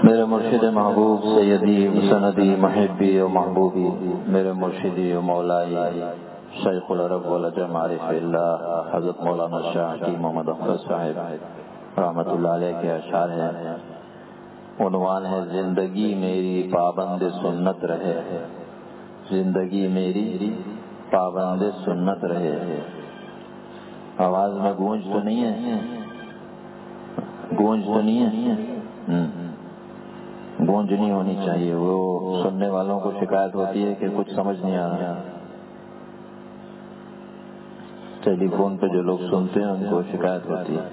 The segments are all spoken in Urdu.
میرے مرشد محبوب سیدی مسندی محبی و محبوبی میرے مرشدی و مولائی شیخ العرب والعجم عارف اللہ حضرت مولانا شاہ کی محمد اختر صاحب رحمۃ اللہ علیہ کے اشعار ہیں. عنوان ہے زندگی میری پابند سنت رہے، زندگی میری پابند سنت رہے. آواز میں گونج تو نہیں ہے؟ گونج تو نہیں ہے؟ گونج نہیں ہونی چاہیے. وہ سننے والوں کو شکایت ہوتی ہے کہ کچھ سمجھ نہیں آ رہا. ٹیلی فون پہ جو لوگ سنتے ہیں ان کو شکایت ہوتی ہے.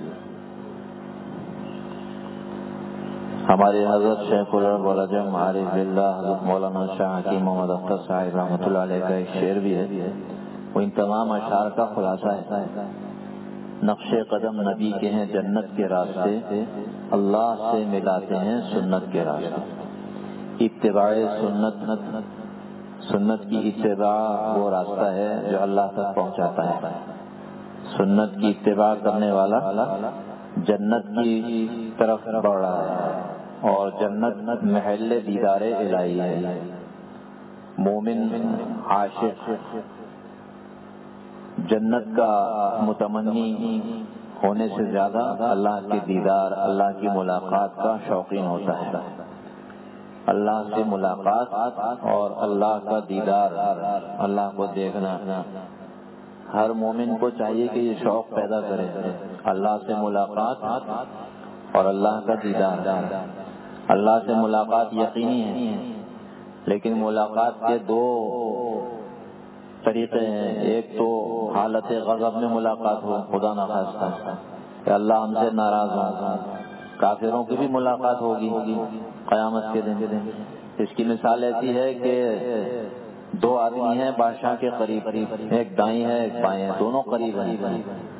ہمارے حضرت شیخ العرب والعجم عارف اللہ حضرت مولانا شاہ کی محمد اختر صاحب رحمۃ اللہ علیہ کا ایک شعر بھی ہے. وہ ان تمام اشعار کا خلاصہ ہے. نقش قدم نبی کے ہیں جنت کے راستے، اللہ سے ملاتے ہیں سنت کے راستے. اتباع سنت کی اتباع وہ راستہ ہے جو اللہ تک پہنچاتا ہے. سنت کی اتباع کرنے والا جنت کی طرف بڑھ رہا ہے، اور جنت محل دیدار الہی ہے. مومن عاشق جنت کا متمنی ہونے سے زیادہ اللہ کے دیدار، اللہ کی ملاقات کا شوقین ہوتا ہے. اللہ سے ملاقات اور اللہ کا دیدار، اللہ کو دیکھنا ہر مومن کو چاہیے کہ یہ شوق پیدا کرے. اللہ سے ملاقات اور اللہ کا دیدار. اللہ سے ملاقات یقینی ہے، لیکن ملاقات کے دو طریقے ہیں. ایک تو حالت غضب میں ملاقات ہو، خدا نخواستہ کہ اللہ ہم سے ناراض ہو. کافروں کی بھی ملاقات ہوگی قیامت کے دن. اس کی مثال ایسی ہے کہ دو آدمی ہیں بادشاہ کے قریب، ایک دائیں ہے ایک بائیں ہے، دونوں قریب ہیں،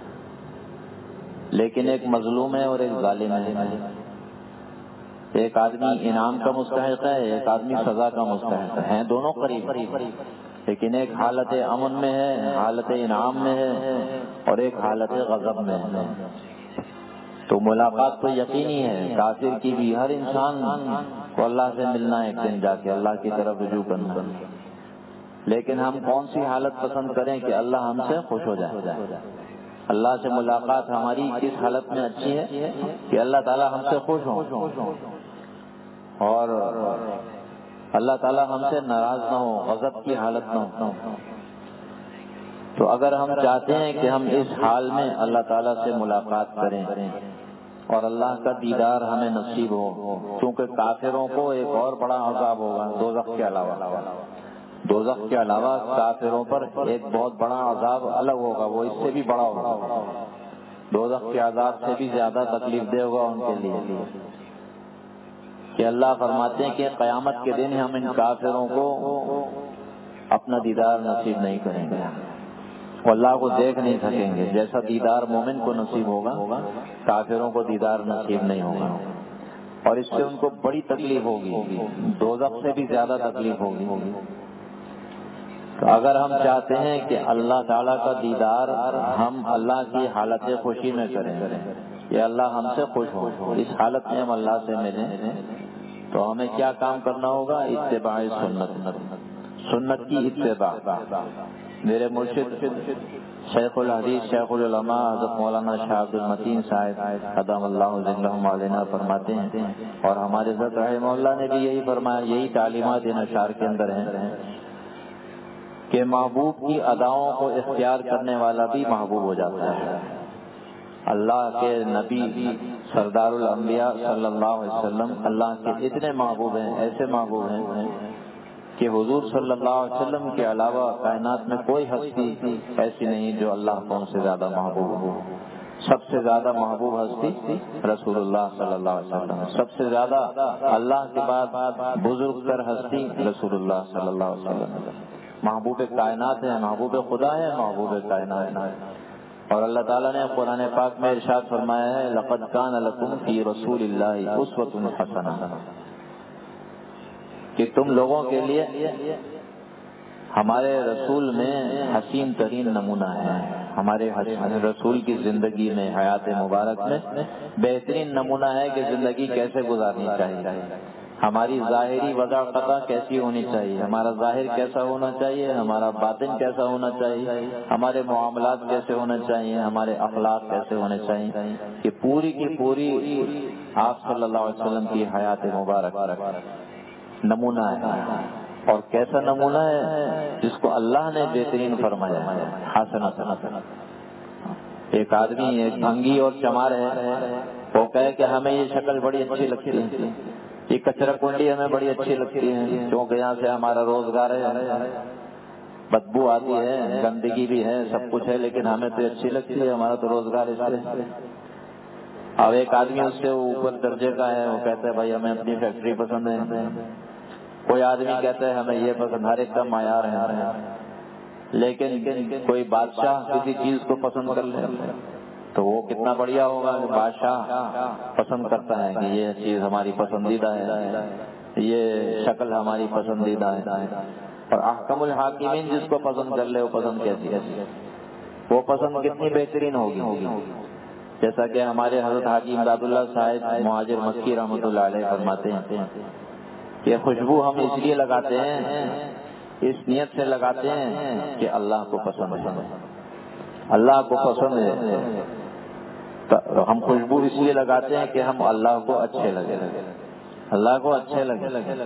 لیکن ایک مظلوم ہے اور ایک ظالم ہے. ایک آدمی انعام کا مستحق ہے، ایک آدمی سزا کا مستحق ہے. دونوں قریب، لیکن ایک حالت امن میں ہے، حالت انعام میں ہے، اور ایک حالت غضب میں ہے. تو ملاقات تو یقینی ہے کافر کی بھی. ہر انسان کو اللہ سے ملنا ایک دن جا کے، اللہ کی طرف رجوع کرنا. لیکن ہم کون سی حالت پسند کریں کہ اللہ ہم سے خوش ہو جائے؟ اللہ سے ملاقات ہماری کس حالت میں اچھی ہے کہ اللہ تعالیٰ ہم سے خوش ہو اور اللہ تعالیٰ ہم سے ناراض نہ ہو، غضب کی حالت نہ ہو. تو اگر ہم چاہتے ہیں کہ ہم اس حال میں اللہ تعالیٰ سے ملاقات کریں اور اللہ کا دیدار ہمیں نصیب ہو، کیونکہ کافروں کو ایک اور بڑا عذاب ہوگا دوزخ کے علاوہ. دوزخ کے علاوہ کافروں پر ایک بہت بڑا عذاب الگ ہوگا، وہ اس سے بھی بڑا ہوگا. دوزخ کے عذاب سے بھی زیادہ تکلیف دہ ہوگا ان کے لیے. کہ اللہ فرماتے ہیں کہ قیامت کے دن ہم ان کافروں کو اپنا دیدار نصیب نہیں کریں گے، وہ اللہ کو دیکھ نہیں سکیں گے. جیسا دیدار مومن کو نصیب ہوگا کافروں کو دیدار نصیب نہیں ہوگا، اور اس سے ان کو بڑی تکلیف ہوگی، دوزخ سے بھی زیادہ تکلیف ہوگی. تو اگر ہم چاہتے ہیں کہ اللہ تعالیٰ کا دیدار ہم اللہ کی حالت خوشی میں کریں کہ اللہ ہم سے خوش ہو، اس حالت میں ہم اللہ سے ملیں، تو ہمیں کیا کام کرنا ہوگا؟ اتباع سنت کی اتباع. میرے مرشد شیخ الحدیث شیخ العلماء حضرت مولانا شاہ عبد المتین صاحب قدم اللہ ذلہ علینا فرماتے ہیں، اور ہمارے حضرت رحمہ اللہ نے بھی یہی فرمایا، یہی تعلیمات ان اشعار کے اندر ہیں کہ محبوب کی اداؤں کو اختیار کرنے والا بھی محبوب ہو جاتا ہے. اللہ کے نبی سردار الانبیاء صلی اللہ علیہ وسلم اللہ کے اتنے محبوب ہیں، ایسے محبوب ہیں کہ حضور صلی اللہ علیہ وسلم کے علاوہ کائنات میں کوئی ہستی ایسی نہیں جو اللہ کو ان سے زیادہ محبوب ہو. سب سے زیادہ محبوب ہستی رسول اللہ صلی اللہ علیہ وسلم. سب سے زیادہ اللہ کے بعد بزرگ تر ہستی رسول اللہ صلی اللہ علیہ وسلم. محبوب کائنات ہے، محبوب خدا ہے، محبوب کائنات ہے. اور اللہ تعالیٰ نے قرآن پاک میں ارشاد فرمایا ہے، لقد کان لکم فی رسول اللہ اسوۃ حسنہ، کہ تم لوگوں کے لیے ہمارے رسول میں حسین ترین نمونہ ہے. ہمارے رسول کی زندگی میں، حیات مبارک میں بہترین نمونہ ہے کہ زندگی کیسے گزارنی چاہیے، ہماری ظاہری وضع قطع کیسی ہونی چاہیے، ہمارا ظاہر کیسا ہونا چاہیے، ہمارا باطن کیسا ہونا چاہیے، ہمارے معاملات کیسے ہونے چاہیے، ہمارے اخلاق کیسے ہونے چاہیے، کہ پوری کی پوری آپ صلی اللہ علیہ وسلم کی حیات مبارک نمونہ ہے۔ اور کیسا نمونہ ہے جس کو اللہ نے بہترین فرمایا ہے، حسن۔ ایک آدمی ایک بھنگی اور چمار ہے، وہ کہے کہ ہمیں یہ شکل بڑی اچھی لگتی ہے، یہ کچرا کنڈی ہمیں بڑی اچھی لگتی ہے، کیونکہ یہاں سے ہمارا روزگار ہے، بدبو آتی ہے، گندگی بھی ہے، سب کچھ ہے، لیکن ہمیں تو اچھی لگتی ہے، ہمارا تو روزگار اس سے۔ اب ایک آدمی اس سے اوپر درجے کا ہے، وہ کہتا ہے بھائی ہمیں اپنی فیکٹری پسند ہے، کوئی آدمی کہتا ہے ہمیں یہ پسند، ہر ایک کا معیار ہے، لیکن کوئی بادشاہ کسی چیز کو پسند کر لے تو وہ کتنا بڑھیا ہوگا کہ بادشاہ پسند کرتا ہے کہ یہ چیز ہماری پسندیدہ ہے، یہ شکل ہماری پسندیدہ ہے، اور احکم الحاکمین جس کو پسند کر لے وہ پسند کیسی ہے، وہ پسند کتنی بہترین ہوگی۔ جیسا کہ ہمارے حضرت حاجی امداد اللہ صاحب مہاجر مکی رحمۃ اللہ علیہ فرماتے ہیں کہ خوشبو ہم اس لیے لگاتے ہیں، اس نیت سے لگاتے ہیں کہ اللہ کو پسند ہے، اللہ کو پسند ہے، ہم خوشبو اس لیے لگاتے ہیں کہ ہم اللہ کو اچھے لگے، اللہ کو اچھے لگے۔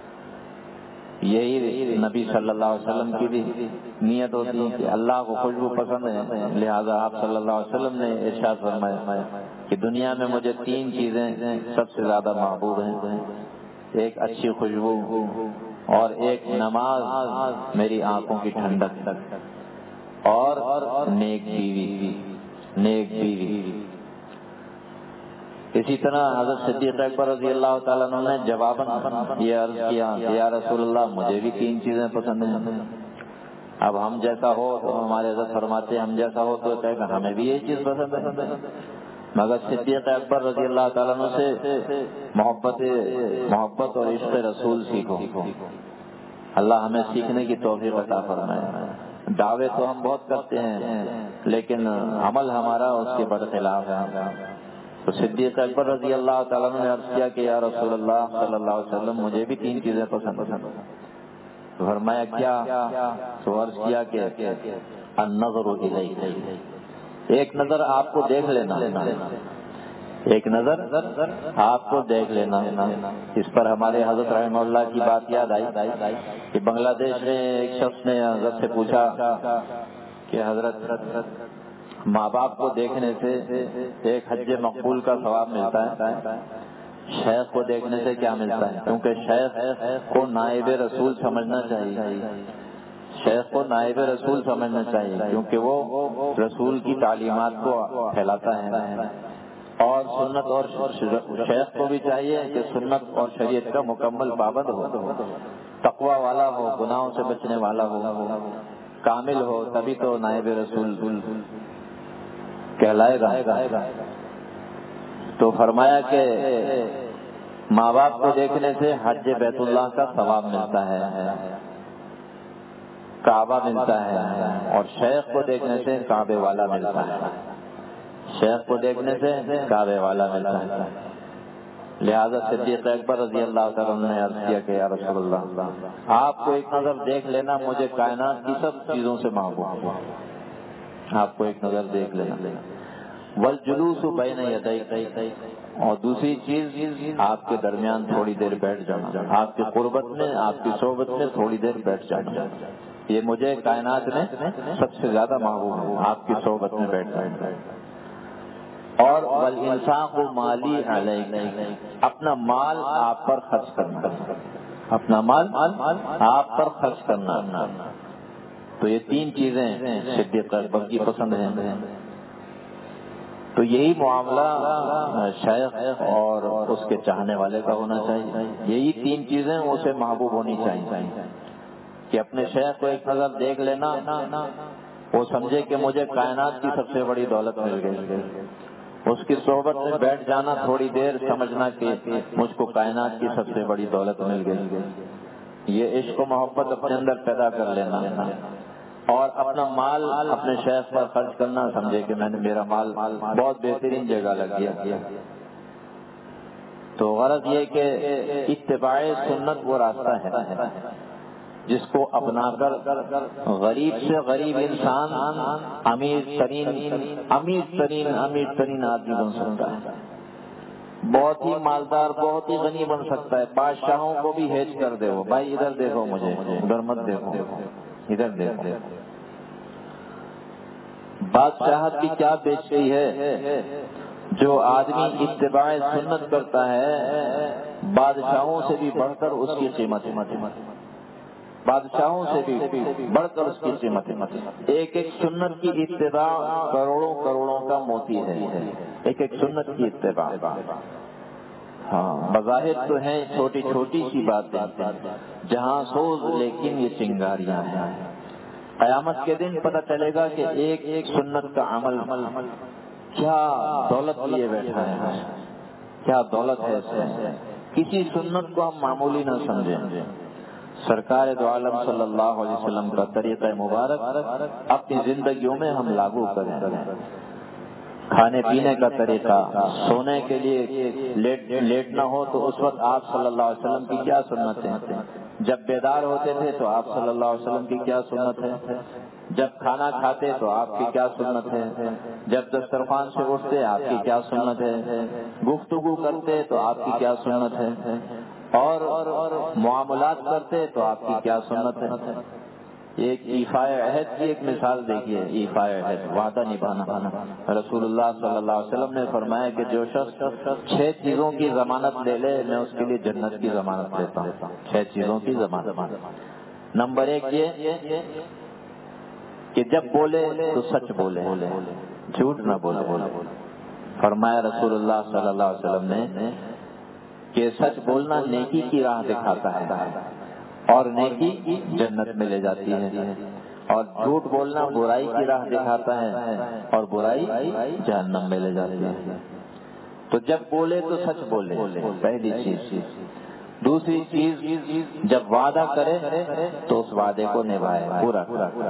یہی نبی صلی اللہ علیہ وسلم کی بھی نیت ہوتی ہے کہ اللہ کو خوشبو پسند ہے، لہذا آپ صلی اللہ علیہ وسلم نے ارشاد فرمایا کہ دنیا میں مجھے 3 چیزیں سب سے زیادہ محبوب ہیں، ایک اچھی خوشبو، اور ایک نماز میری آنکھوں کی ٹھنڈک، اور نیک بیوی، نیک بیوی۔ اسی طرح حضرت صدیق اکبر رضی اللہ تعالیٰ عنہ نے جواباً یہ عرض کیا کہ یا رسول اللہ مجھے بھی 3 چیزیں پسند ہیں۔ اب ہم جیسا ہو تو ہمارے حضرت فرماتے ہیں ہم جیسا ہو تو کہے گا ہمیں بھی یہ چیز پسند ہے، مگر صدیق اکبر رضی اللہ تعالیٰ عنہ سے محبت اور عشق رسول سیکھو، اللہ ہمیں سیکھنے کی توفیق عطا فرمائے۔ دعوے تو ہم بہت کرتے ہیں لیکن عمل ہمارا اس کے برخلاف ہے۔ تو صدیق اکبر رضی اللہ تعالیٰ عنہ نے عرض کیا کہ یا رسول اللہ صلی اللہ علیہ وسلم مجھے بھی 3 چیزیں پسند ہیں۔ فرمایا کیا؟ تو عرض کیا کہ النظر الیک، ایک نظر آپ کو دیکھ لینا، ایک نظر آپ کو دیکھ لینا۔ اس پر ہمارے حضرت رحمہ اللہ کی بات یاد آئی کہ بنگلہ دیش میں ایک شخص نے حضرت سے پوچھا کہ حضرت ماں باپ کو دیکھنے سے ایک حج مقبول کا ثواب ملتا ہے، شیخ کو دیکھنے سے کیا ملتا ہے؟ کیونکہ شیخ کو نائب رسول سمجھنا چاہیے، شیخ کو نائب رسول سمجھنا چاہیے کیونکہ وہ رسول کی تعلیمات کو پھیلاتا ہے، اور سنت اور شیخ کو بھی چاہیے کہ سنت اور شریعت کا مکمل پابند ہو، تقوی والا ہو، گناہوں سے بچنے والا ہو، کامل ہو، تبھی تو نائب رسول کہلائے گا۔ تو فرمایا کہ ماں باپ کو دیکھنے سے حج بیت اللہ کا ثواب ملتا ہے، کعبہ ملتا ہے، اور شیخ کو دیکھنے سے کعبے والا ملتا ہے، شیخ کو دیکھنے سے کعبے والا ملتا ہے۔ لہذا صدیق اکبر رضی اللہ تعالیٰ عنہ نے عرض کیا کہ یا رسول اللہ آپ کو ایک نظر دیکھ لینا مجھے کائنات کی سب چیزوں سے محبوب ہے، آپ کو ایک نظر دیکھ لینا۔ والجلوس بین یدیک، اور دوسری چیز آپ کے درمیان تھوڑی دیر بیٹھ جانا، آپ کی قربت میں، آپ کی صحبت میں تھوڑی دیر بیٹھ جانا، یہ مجھے کائنات میں سب سے زیادہ محبوب ہے، آپ کی صحبت میں بیٹھ جانا۔ اور والانفاق مالی علیک، اپنا مال آپ پر خرچ کرنا، اپنا مال آپ پر خرچ کرنا۔ تو یہ 3 چیزیں صدیق اکبر کی پسند ہیں۔ تو یہی معاملہ شیخ اور اس کے چاہنے والے کا ہونا چاہیے، یہی 3 چیزیں اسے محبوب ہونی چاہیے کہ اپنے شیخ کو ایک نظر دیکھ لینا، وہ سمجھے کہ مجھے کائنات کی سب سے بڑی دولت مل گئی، اس کی صحبت میں بیٹھ جانا تھوڑی دیر، سمجھنا کہ مجھ کو کائنات کی سب سے بڑی دولت مل گئی، یہ عشق و محبت اپنے اندر پیدا کر لینا۔ اور اپنا مال اپنے شیخ پر خرچ کرنا سمجھے کہ میں نے میرا مال بہت بہترین جگہ لگ گیا. تو غرض یہ کہ اتباع سنت وہ راستہ ہے جس کو اپنا کر غریب سے غریب انسان امیر ترین آدمی بن سکتا ہے. بہت ہی مالدار بہت ہی غنی بن سکتا ہے. بادشاہوں کو بھی ہیج کر دے وہ بھائی ادھر دیکھو مجھے ادھر مت دیکھو ادھر دیکھو. بادشاہت کی کیا بیچتی ہے؟ جو آدمی اتباع سنت کرتا ہے بادشاہوں سے بھی بڑھ کر اس کی قیمت بادشاہوں سے بھی بڑھ کر اس کی قیمت. ایک ایک سنت کی اتباع کروڑوں کا موتی ہے. ایک ایک سنت کی اتباع. ہاں بظاہر تو ہیں چھوٹی چھوٹی سی باتیں جہاں سوز لیکن یہ چنگاریاں ہیں. قیامت کے دن پتہ چلے گا کہ ایک ایک سنت کا عمل کیا دولت لیے بیٹھا ہے. کیا دولت ہے اس میں. کسی سنت کو ہم معمولی نہ سمجھیں. سرکار دو عالم صلی اللہ علیہ وسلم کا طریقہ مبارک اپنی زندگیوں میں ہم لاگو کریں. کھانے پینے کا طریقہ, سونے کے لیے لیٹنا ہو تو اس وقت آپ صلی اللہ علیہ وسلم کی کیا سنت ہے. جب بیدار ہوتے تھے تو آپ صلی اللہ علیہ وسلم کی کیا سنت ہے. جب کھانا کھاتے تو آپ کی کیا سنت ہے. جب دسترخوان سے اٹھتے آپ کی کیا سنت ہے. گفتگو کرتے تو آپ کی کیا سنت ہے. اور معاملات کرتے تو آپ کی کیا سنت ہے. ایک ایفائے عہد کی ایک مثال دیکھیے. ایفائے عہد وعدہ نبھانا. رسول اللہ صلی اللہ علیہ وسلم نے فرمایا کہ جو شخص 6 چیزوں کی ضمانت لے لے میں اس کے لیے جنت کی ضمانت لیتا ہوں. 6 چیزوں کی ضمانت. نمبر 1 یہ کہ جب بولے تو سچ بولے, جھوٹ نہ بولے. فرمایا رسول اللہ صلی اللہ علیہ وسلم نے کہ سچ بولنا نیکی کی راہ دکھاتا ہے اور نیکی جنت میں لے جاتی ہے, اور جھوٹ بولنا برائی کی راہ دکھاتا ہے اور برائی جہنم میں لے جاتی ہے. تو جب بولے تو سچ بولے, پہلی چیز. دوسری چیز جب وعدہ کرے تو اس وعدے کو نبھائے پورا.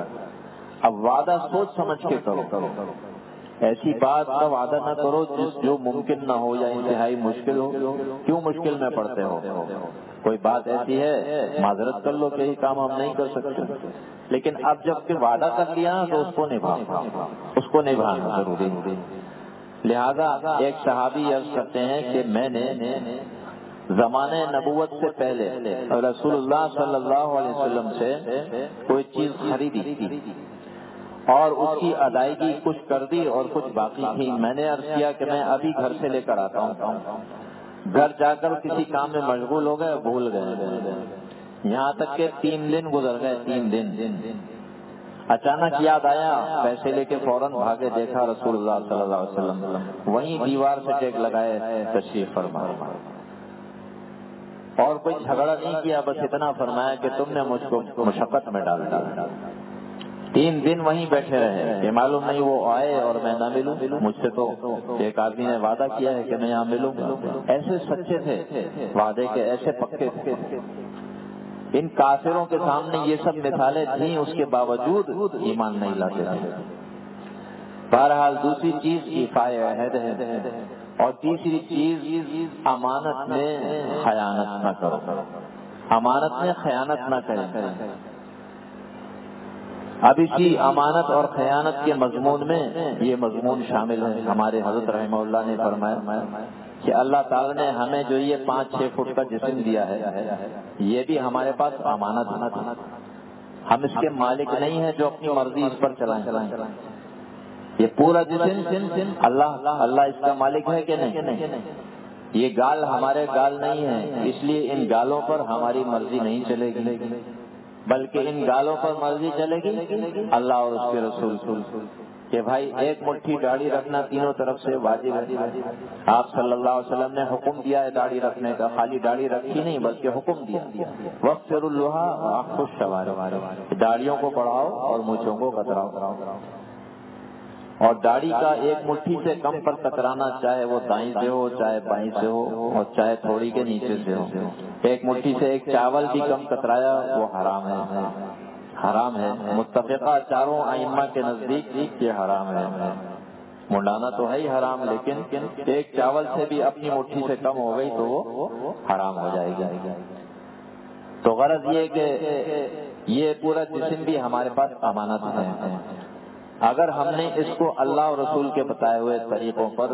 اب وعدہ سوچ سمجھ کے کرو. ایسی بات کا وعدہ نہ کرو جو ممکن نہ ہو یا انتہائی مشکل ہو. کیوں مشکل میں پڑتے ہو؟ کوئی بات ایسی ہے معذرت کر لو کہ یہ کام ہم نہیں کر سکتے. لیکن اب جب کہ وعدہ کر لیا تو اس کو نبھانا ضروری. لہذا ایک صحابی عرض کرتے ہیں کہ میں نے زمانے نبوت سے پہلے رسول اللہ صلی اللہ علیہ وسلم سے کوئی چیز خریدی تھی اور اس کی ادائیگی کچھ کر دی اور کچھ باقی تھی. میں نے عرض کیا کہ میں ابھی گھر سے لے کر آتا ہوں. گھر جا کر کسی کام میں مشغول ہو گئے, بھول گئے. یہاں تک کہ 3 دن گزر گئے. 3 دن اچانک یاد آیا, پیسے لے کے فوراً بھاگے, دیکھا رسول اللہ صلی اللہ علیہ وسلم وہیں دیوار سے ٹیک لگائے تشریف فرما. اور کوئی جھگڑا نہیں کیا, بس اتنا فرمایا کہ تم نے مجھ کو مشقت میں ڈال دیا. 3 دن وہیں بیٹھے رہے. یہ معلوم نہیں وہ آئے اور میں نہ ملوں. مجھ سے تو ایک آدمی نے وعدہ کیا ہے کہ میں یہاں ملوں گا. ایسے سچے تھے, وعدے کے ایسے پکے تھے. ان کافروں کے سامنے یہ سب مثالیں تھیں, اس کے باوجود ایمان نہیں لاتے تھے. بہرحال دوسری چیز ایفائے عہد ہے, اور تیسری چیز امانت میں خیانت نہ کرو. امانت میں خیانت نہ کریں. اب اسی امانت اور خیانت کے مضمون میں یہ مضمون شامل ہے. ہمارے حضرت رحمہ اللہ نے فرمایا کہ اللہ تعالی نے ہمیں جو یہ 5-6 فٹ کا جسم دیا ہے یہ بھی ہمارے پاس امانت ہے. ہم اس کے مالک نہیں ہیں جو اپنی مرضی اس پر چلائیں. یہ پورا جسم اللہ اس کا مالک ہے کہ نہیں. یہ گال ہمارے گال نہیں ہیں, اس لیے ان گالوں پر ہماری مرضی نہیں چلے گی, بلکہ ان گالوں پر مرضی چلے گی اللہ اور اس کے رسول. کہ بھائی ایک مٹھی داڑھی رکھنا تینوں طرف سے واجب ہے. آپ صلی اللہ علیہ وسلم نے حکم دیا ہے داڑھی رکھنے کا. خالی داڑھی رکھی نہیں بلکہ حکم دیا وَاغْفِرُوا اللَّهَ وَأَحْفُوا الشَّوَارِبَ. داڑھیوں کو بڑھاؤ اور مونچھوں کو کتراؤ. اور داڑھی کا ایک مٹھی سے کم پر کترانا, چاہے وہ دائیں سے ہو چاہے بائیں سے ہو اور چاہے تھوڑی کے نیچے سے ہو. ایک مٹھی سے ایک چاول بھی کم کترایا وہ حرام ہے. حرام ہے، متفقہ چاروں ائمہ کے نزدیک یہ حرام ہے۔ منڈانا تو ہے ہی حرام، لیکن ایک چاول سے بھی اپنی مٹھی سے کم ہو گئی تو وہ حرام ہو جائے گی۔ تو غرض یہ کہ یہ پورا جسم بھی ہمارے پاس امانت ہے، اگر ہم نے اس کو اللہ اور رسول کے بتائے ہوئے طریقوں پر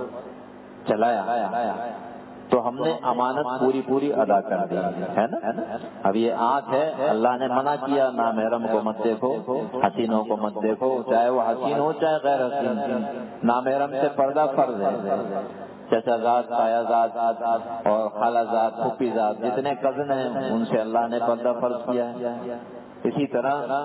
چلایا تو ہم نے امانت پوری ادا کر دی ہے نا۔ اب یہ آنکھ ہے، اللہ نے منع کیا نامحرم کو مت دیکھو، حسینوں کو مت دیکھو، چاہے وہ حسین ہو چاہے غیر حسین، نامحرم سے پردہ فرض ہے۔ چچا زاد، تایا زاد اور خالہ زاد، پھوپھی زاد، جتنے کزن ہیں ان سے اللہ نے پردہ فرض کیا ہے۔ اسی طرح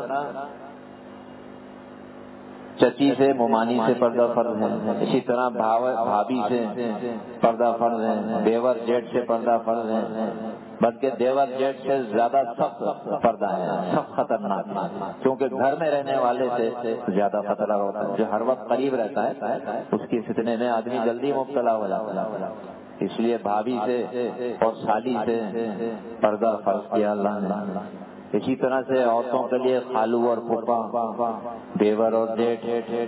چچی سے، ممانی سے پردہ فرض ہے، اسی طرح بھابھی سے پردہ فرض ہے، دیور جیٹ سے پردہ فرض ہے، بلکہ دیور جیٹ سے زیادہ سخت پردہ ہے، سخت خطرناک ہے، کیونکہ گھر میں رہنے والے سے زیادہ خطرہ ہوتا ہے، جو ہر وقت قریب رہتا ہے اس کی فتنے میں آدمی جلدی مبتلا ہو جاتا ہے۔ اس لیے بھابھی سے اور سالی سے پردہ فرض کیا اللہ نے۔ اسی طرح سے عورتوں کے لیے خالو اور پھوپھا، دیور اور جیٹ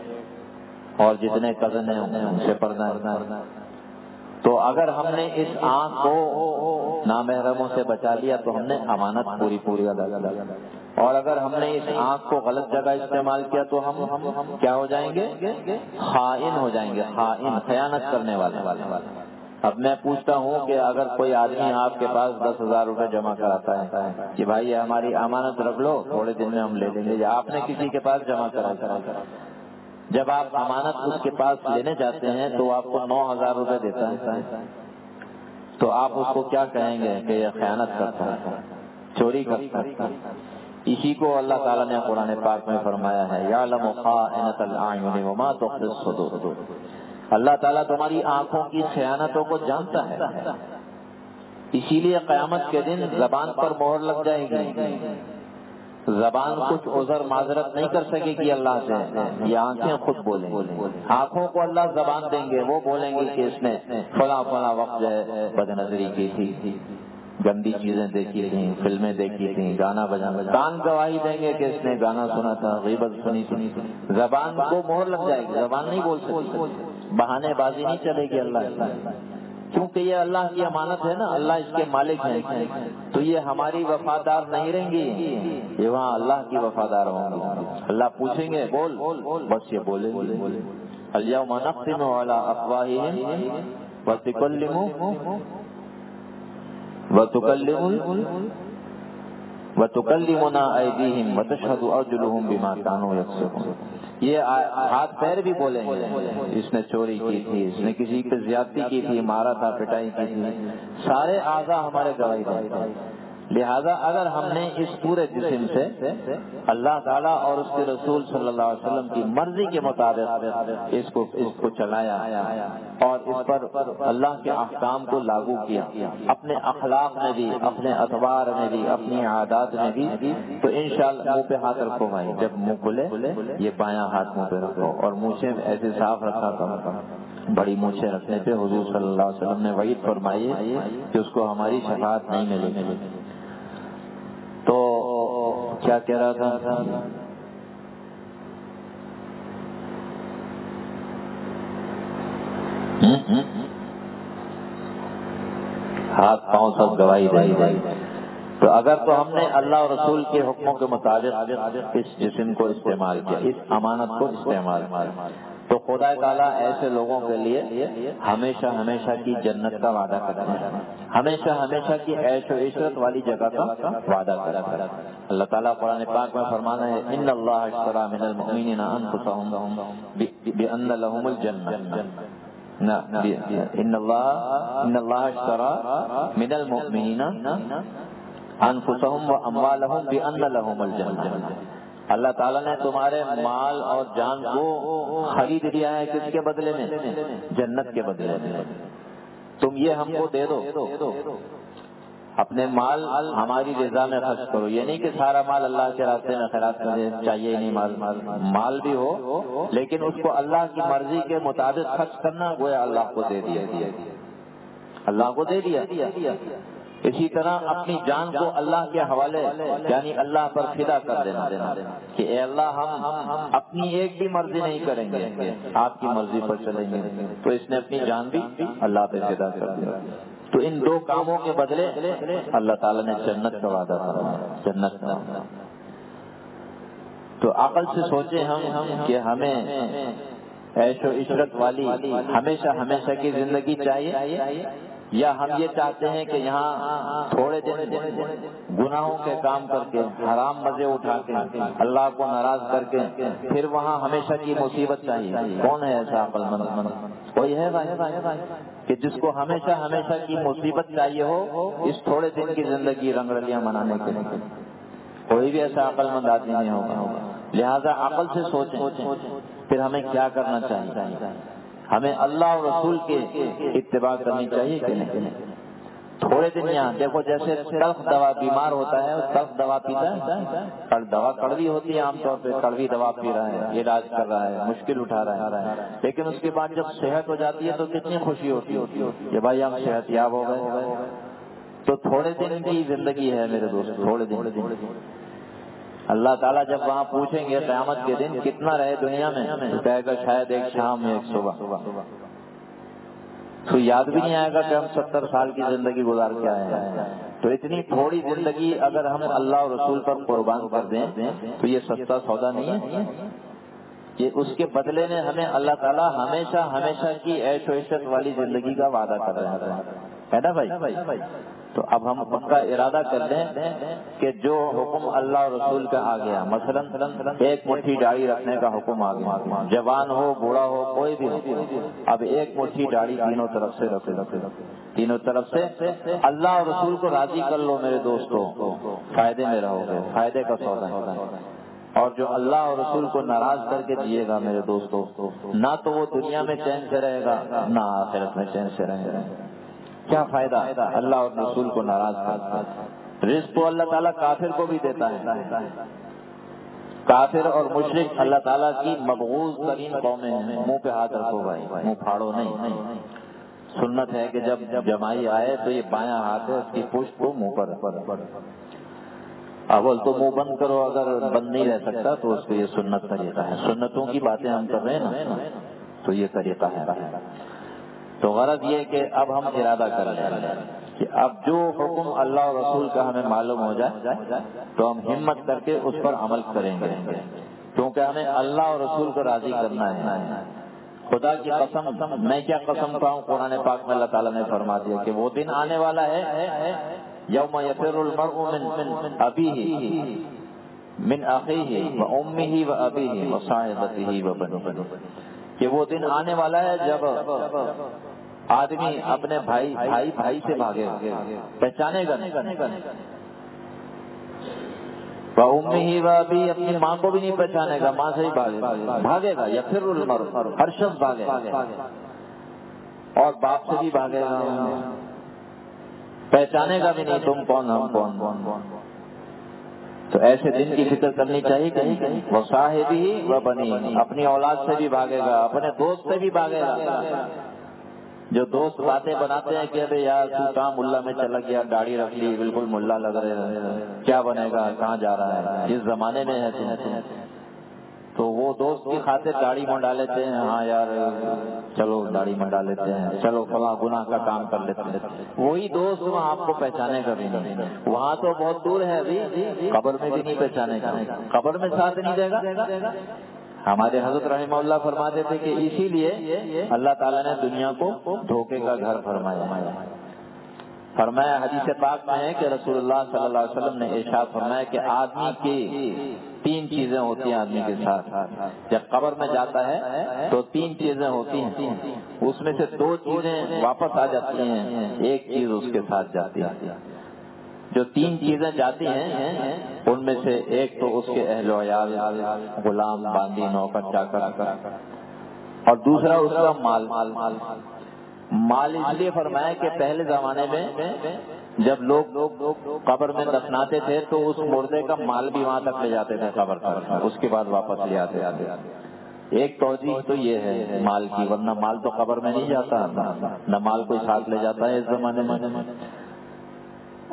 اور جتنے کزن ہیں ان سے پردہ ہے۔ تو اگر ہم نے اس آنکھ کو نامحرموں سے بچا لیا تو ہم نے امانت پوری ادا کی، اور اگر ہم نے اس آنکھ کو غلط جگہ استعمال کیا تو ہم کیا ہو جائیں گے؟ خائن ہو جائیں گے، خائن، خیانت کرنے والے۔ اب میں پوچھتا ہوں کہ اگر کوئی آدمی آپ کے پاس 10,000 روپے جمع کراتا ہے کہ بھائی یہ ہماری امانت رکھ لو، تھوڑے دن میں ہم لے لیں گے، یا آپ نے کسی کے پاس جمع کرا، جب آپ امانت اس کے پاس لینے جاتے ہیں تو آپ کو 9,000 روپے دیتا ہے، تو آپ اس کو کیا کہیں گے کہ یہ خیانت کرتا ہے، چوری کرتا ہے۔ اسی کو اللہ تعالیٰ نے قرآن پاک میں فرمایا ہے، یعلم خائنۃ الاعین وما تخفی الصدور۔ اللہ تعالیٰ تمہاری آنکھوں کی خیانتوں کو جانتا ہے، اسی لیے قیامت کے دن زبان پر مہر لگ جائے گی، زبان کچھ عذر معذرت نہیں کر سکے گی اللہ سے، یہ آنکھیں خود بولیں گی۔ آنکھوں کو اللہ زبان دیں گے، وہ بولیں گے کہ اس نے فلاں وقت جو ہے بد نظری کی تھی، گندی چیزیں دیکھی تھیں، فلمیں دیکھی تھیں، گانا بجانا۔ کان گواہی دیں گے کہ اس نے گانا سنا تھا، غیبت سنی تھی۔ زبان کو مہر لگ جائے گی، زبان نہیں بول سکتی، بہانے بازی نہیں چلے گی اللہ کی، کیونکہ یہ اللہ کی امانت ہے نا، اللہ اس کے مالک ہیں، تو یہ ہماری وفادار نہیں رہیں گی، یہ وہاں اللہ کی وفادار ہوں گی۔ اللہ پوچھیں گے بول، بس یہ بولے گی، الیوم نختم علی افواہہم وتکلمنا ایدیہم وتشہد ارجلہم بما کانوا یکسبون۔ یہ ہاتھ پیر بھی بولیں گے، اس نے چوری کی تھی، اس نے کسی پہ زیادتی کی تھی، مارا تھا، پٹائی کی تھی، سارے اعضاء ہمارے گواہی دیں گے۔ لہذا اگر ہم نے اس پورے جسم سے اللہ تعالیٰ اور اس کے رسول صلی اللہ علیہ وسلم کی مرضی کے مطابق اس کو چلایا اور اس پر اللہ کے احکام کو لاگو کیا، اپنے اخلاق میں بھی، اپنے اطوار میں بھی، اپنی عادات میں بھی، تو انشاءاللہ منہ پہ ہاتھ رکھو بھائی، جب منہ کھلے یہ بایاں ہاتھ منہ پہ رکھو، اور مونچھیں ایسے صاف رکھا کرو۔ بڑی مونچھیں رکھنے پہ حضور صلی اللہ علیہ وسلم نے وعید فرمائی کہ اس کو ہماری شفاعت نہیں ملے گی۔ تو کیا کہہ رہا تھا؟ ہاتھ پاؤں سب گواہی دے۔ تو اگر تو ہم نے اللہ اور رسول کے حکموں کے مطابق اس جسم کو استعمال کیا، اس امانت کو استعمال کیا، تو خدا تعالیٰ ایسے لوگوں کے لیے ہمیشہ ہمیشہ کی جنت کا وعدہ کرتا ہے، ہمیشہ ہمیشہ کی عیش و عشرت والی جگہ کا وعدہ کرتا ہے۔ اللہ تعالیٰ قرآن پاک میں فرمانا ہے، ان اللہ اشتری من المؤمنین انفسهم بان لهم الجنہ، ان اللہ اشتری من المؤمنین انفسهم واموالهم بان لهم الجنہ۔ اللہ تعالیٰ نے تمہارے مال اور جان کو خرید لیا ہے، کس کے بدلے میں؟ جنت کے بدلے میں۔ تم یہ ہم کو دے دو، اپنے مال ہماری رضا میں خرچ کرو، یہ نہیں کہ سارا مال اللہ کے راستے میں خیرات کرے، چاہیے ہی نہیں، مال بھی ہو لیکن اس کو اللہ کی مرضی کے مطابق خرچ کرنا، گویا اللہ کو دے دیا، اللہ کو دے دیا۔ اسی طرح اپنی جان کو اللہ کے حوالے یعنی اللہ پر فدا کر دینا کہ اے اللہ ہم اپنی ایک بھی مرضی نہیں کریں گے، آپ کی مرضی پر چلیں گے، تو اس نے اپنی جان بھی اللہ پہ فدا کر دیا۔ تو ان دو کاموں کے بدلے اللہ تعالیٰ نے جنت کا وعدہ فرمایا، جنت کا۔ تو عقل سے سوچیں ہم کہ ہمیں عیش و عشرت والی ہمیشہ کی زندگی چاہیے، یا ہم یہ چاہتے ہیں کہ یہاں تھوڑے دن گناہوں کے کام کر کے، حرام مزے اٹھا کے، اللہ کو ناراض کر کے، پھر وہاں ہمیشہ کی مصیبت چاہیے؟ کون ہے ایسا عقل مند؟ کوئی ہے بھائی کہ جس کو ہمیشہ کی مصیبت چاہیے ہو اس تھوڑے دن کی زندگی رنگرلیاں منانے کے لیے؟ کوئی بھی ایسا عقل مند آدمی نہیں ہوگا۔ لہذا عقل سے سوچیں پھر ہمیں کیا کرنا چاہیے۔ ہمیں اللہ اور رسول کے اتباع کرنی چاہیے کہ نہیں؟ تھوڑے دن یہاں دیکھو، جیسے تلخ دوا بیمار ہوتا ہے تلخ دوا پیتا ہے، دوا کڑوی ہوتی ہے، عام طور پہ کڑوی دوا پی رہا ہے، علاج کر رہا ہے، مشکل اٹھا رہا ہے، لیکن اس کے بعد جب صحت ہو جاتی ہے تو کتنی خوشی ہوتی ہے کہ بھائی ہم صحت یاب ہو گئے۔ تو تھوڑے دن کی زندگی ہے میرے دوست، تھوڑے دن۔ اللہ تعالیٰ جب وہاں پوچھیں گے قیامت کے دن کتنا رہے دنیا میں، تو کہے گا شاید ایک شام ایک صبح۔ تو یاد بھی نہیں آئے گا کہ ہم 70 سال کی زندگی گزار کے آئے ہیں۔ تو اتنی تھوڑی زندگی اگر ہم اللہ اور رسول پر قربان کر دیں تو یہ سستا سودا نہیں ہے، یہ اس کے بدلے میں ہمیں اللہ تعالیٰ ہمیشہ کی عیش و عشرت والی زندگی کا وعدہ کر رہا ہے نا بھائی؟ تو اب ہم ان کا ارادہ کر لیں کہ جو حکم اللہ اور رسول کا آ گیا، مثلا ایک مٹھی داڑھی رکھنے کا حکم آ گیا، جوان ہو بوڑھا ہو کوئی بھی ہو، اب ایک مٹھی داڑھی تینوں طرف سے رکھے، تینوں طرف سے اللہ اور رسول کو راضی کر لو میرے دوستو، فائدے میں رہو گے، فائدے کا سودا ہے۔ اور جو اللہ اور رسول کو ناراض کر کے جیے گا میرے دوستو، نہ تو وہ دنیا میں چین سے رہے گا نہ آخرت میں چین سے رہے گا۔ کیا فائدہ اللہ اور رسول کو ناراض کرتا؟ رزق تو اللہ تعالیٰ کافر کو بھی دیتا ہے، کافر اور مشرک اللہ تعالیٰ کی مبغوض ترین قومیں ہیں۔ منہ پہ ہاتھ رکھو بھائی، منہ پھاڑو نہیں۔ سنت ہے کہ جب جمائی آئے تو یہ بایاں ہاتھ ہے، اس کی پشت کو منہ پر رکھو۔ اول تو منہ بند کرو، اگر بند نہیں رہ سکتا تو اس کو یہ سنت طریقہ ہے۔ سنتوں کی باتیں ہم کر رہے ہیں نا، تو یہ طریقہ ہے۔ تو غرض یہ کہ اب ہم ارادہ کر لیں کہ اب جو حکم اللہ اور رسول کا ہمیں معلوم ہو جائے تو ہم ہمت کر کے اس پر عمل کریں گے، کیونکہ ہمیں اللہ اور رسول کو راضی کرنا ہے۔ خدا کی قسم، میں کیا قسم کھاؤں، قرآن پاک میں اللہ تعالیٰ نے فرما دیا کہ وہ دن آنے والا ہے یوم یفر المرء من ابیہ من اخیہ وامہ وابیہ وصاحبتہ وبنیہ، کہ وہ دن آنے والا ہے جب آدمی اپنے بھائی سے بھاگے گا، پہچانے گا نہیں، وامہ وابیہ، اپنی ماں کو بھی نہیں پہچانے گا، ماں سے ہی بھاگے گا، یفر المرء، ہر شخص بھاگے گا، اور باپ سے بھی بھاگے گا، پہچانے گا بھی نہیں تم کون ہم کون۔ تو ایسے دن کی فکر کرنی چاہیے کہ وہ صاحبہ و بنی، اپنی اولاد سے بھی بھاگے گا، اپنے دوست سے بھی بھاگے گا۔ جو دوست باتیں بناتے ہیں کہ ابے یار تو کہاں ملا میں چلا گیا، داڑھی رکھ لی، بالکل ملا لگ رہے ہیں، کیا بنے گا، کہاں جا رہا ہے، جس زمانے میں ہے تو وہ دوست کی خاطر داڑھی منڈا لیتے ہیں، ہاں یار چلو داڑھی منڈا لیتے ہیں، چلو فلاں گناہ کا کام کر لیتے ہیں۔ وہی دوست وہاں آپ کو پہچانے کا بھی نہیں، وہاں تو بہت دور ہے، ابھی قبر میں بھی نہیں پہچانے کا، قبر میں ساتھ نہیں دے گا۔ ہمارے حضرت رحمہ اللہ فرماتے تھے کہ اسی لیے اللہ تعالیٰ نے دنیا کو دھوکے کا گھر فرمایا۔ حدیث پاک میں ہے کہ رسول اللہ صلی اللہ علیہ وسلم نے ارشاد فرمایا کہ آدمی کی 3 چیزیں ہوتی ہیں آدمی کے ساتھ، جب قبر میں جاتا ہے تو 3 چیزیں ہوتی ہیں، اس میں سے 2 چیزیں واپس آ جاتی ہیں، ایک چیز اس کے ساتھ جاتی ہے۔ جو 3 چیزیں جاتی ہیں ان میں سے ایک تو اس کے اہل و عیال، غلام، باندی، نوکر، چاکر، اور دوسرا اس کا مال اس لیے فرمایا کہ پہلے زمانے میں جب لوگ قبر میں دفناتے تھے تو اس مردے کا مال بھی وہاں تک لے جاتے تھے قبر پر، اس کے بعد واپس لے آتے۔ ایک توجیہ تو یہ ہے مال کی، ورنہ مال تو قبر میں نہیں جاتا، نہ مال کوئی ساتھ لے جاتا ہے اس زمانے میں۔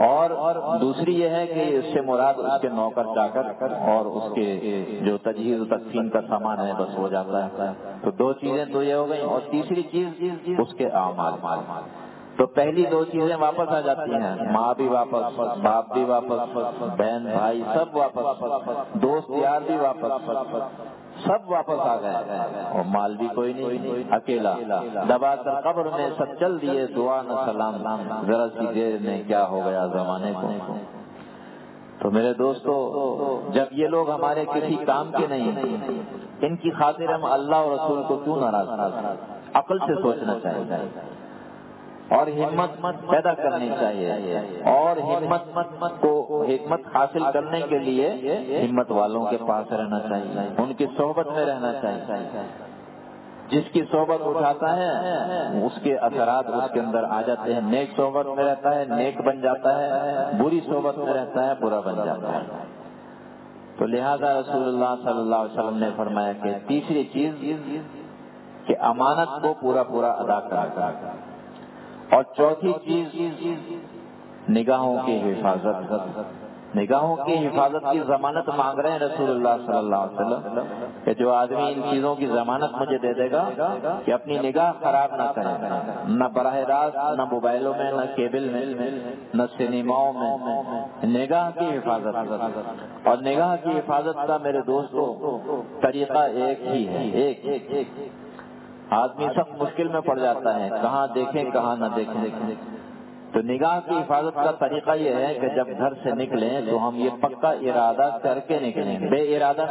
اور دوسری یہ ہے کہ اس سے مراد اس کے نوکر چاکر اور اس کے جو تجہیز و تقسیم کا سامان ہے بس ہو جاتا ہے. تو دو چیزیں تو یہ ہو گئی، اور تیسری چیز اس کے اعمال. تو پہلی دو چیزیں واپس آ جاتی ہیں، ماں بھی واپس، باپ بھی واپس، بہن بھائی سب واپس، دوست یار بھی واپس، سب واپس آ گئے، اور مال بھی کوئی نہیں، اکیلا دبا کر قبر میں سب چل دیے، دعا نہ سلام، ذرا سی دیر میں کیا ہو گیا زمانے کو. تو میرے دوستو، جب یہ لوگ ہمارے کسی کام کے نہیں، ان کی خاطر ہم اللہ اور رسول کو کیوں ناراض کریں؟ عقل سے سوچنا چاہیے اور ہمت پیدا کرنی چاہیے، اور حکمت حاصل کرنے کے لیے ہمت والوں کے پاس رہنا چاہیے، ان کی صحبت میں رہنا چاہیے. جس کی صحبت اٹھاتا ہے اس کے اثرات اس کے اندر آ جاتے ہیں. نیک صحبت میں رہتا ہے نیک بن جاتا ہے، بری صحبت میں رہتا ہے برا بن جاتا ہے. تو لہذا رسول اللہ صلی اللہ علیہ وسلم نے فرمایا کہ تیسری چیز کہ امانت کو پورا ادا کرنا، اور چوتھی چیز نگاہوں کی حفاظت. نگاہوں کی حفاظت کی ضمانت مانگ رہے ہیں رسول اللہ صلی اللہ علیہ وسلم کہ جو آدمی ان چیزوں کی ضمانت مجھے دے دے گا کہ اپنی نگاہ خراب نہ کرے، نہ براہ راست، نہ موبائلوں میں، نہ کیبل میں، نہ سنیماؤں میں، نگاہ کی حفاظت. اور نگاہ کی حفاظت کا میرے دوستو طریقہ ایک ہی ہے، ایک. آدمی سب مشکل میں پڑ جاتا ہے، کہاں دیکھیں کہاں نہ دیکھیں. تو نگاہ کی حفاظت کا طریقہ یہ ہے کہ جب گھر سے نکلیں تو ہم یہ پکا ارادہ کر کے نکلیں، بے ارادہ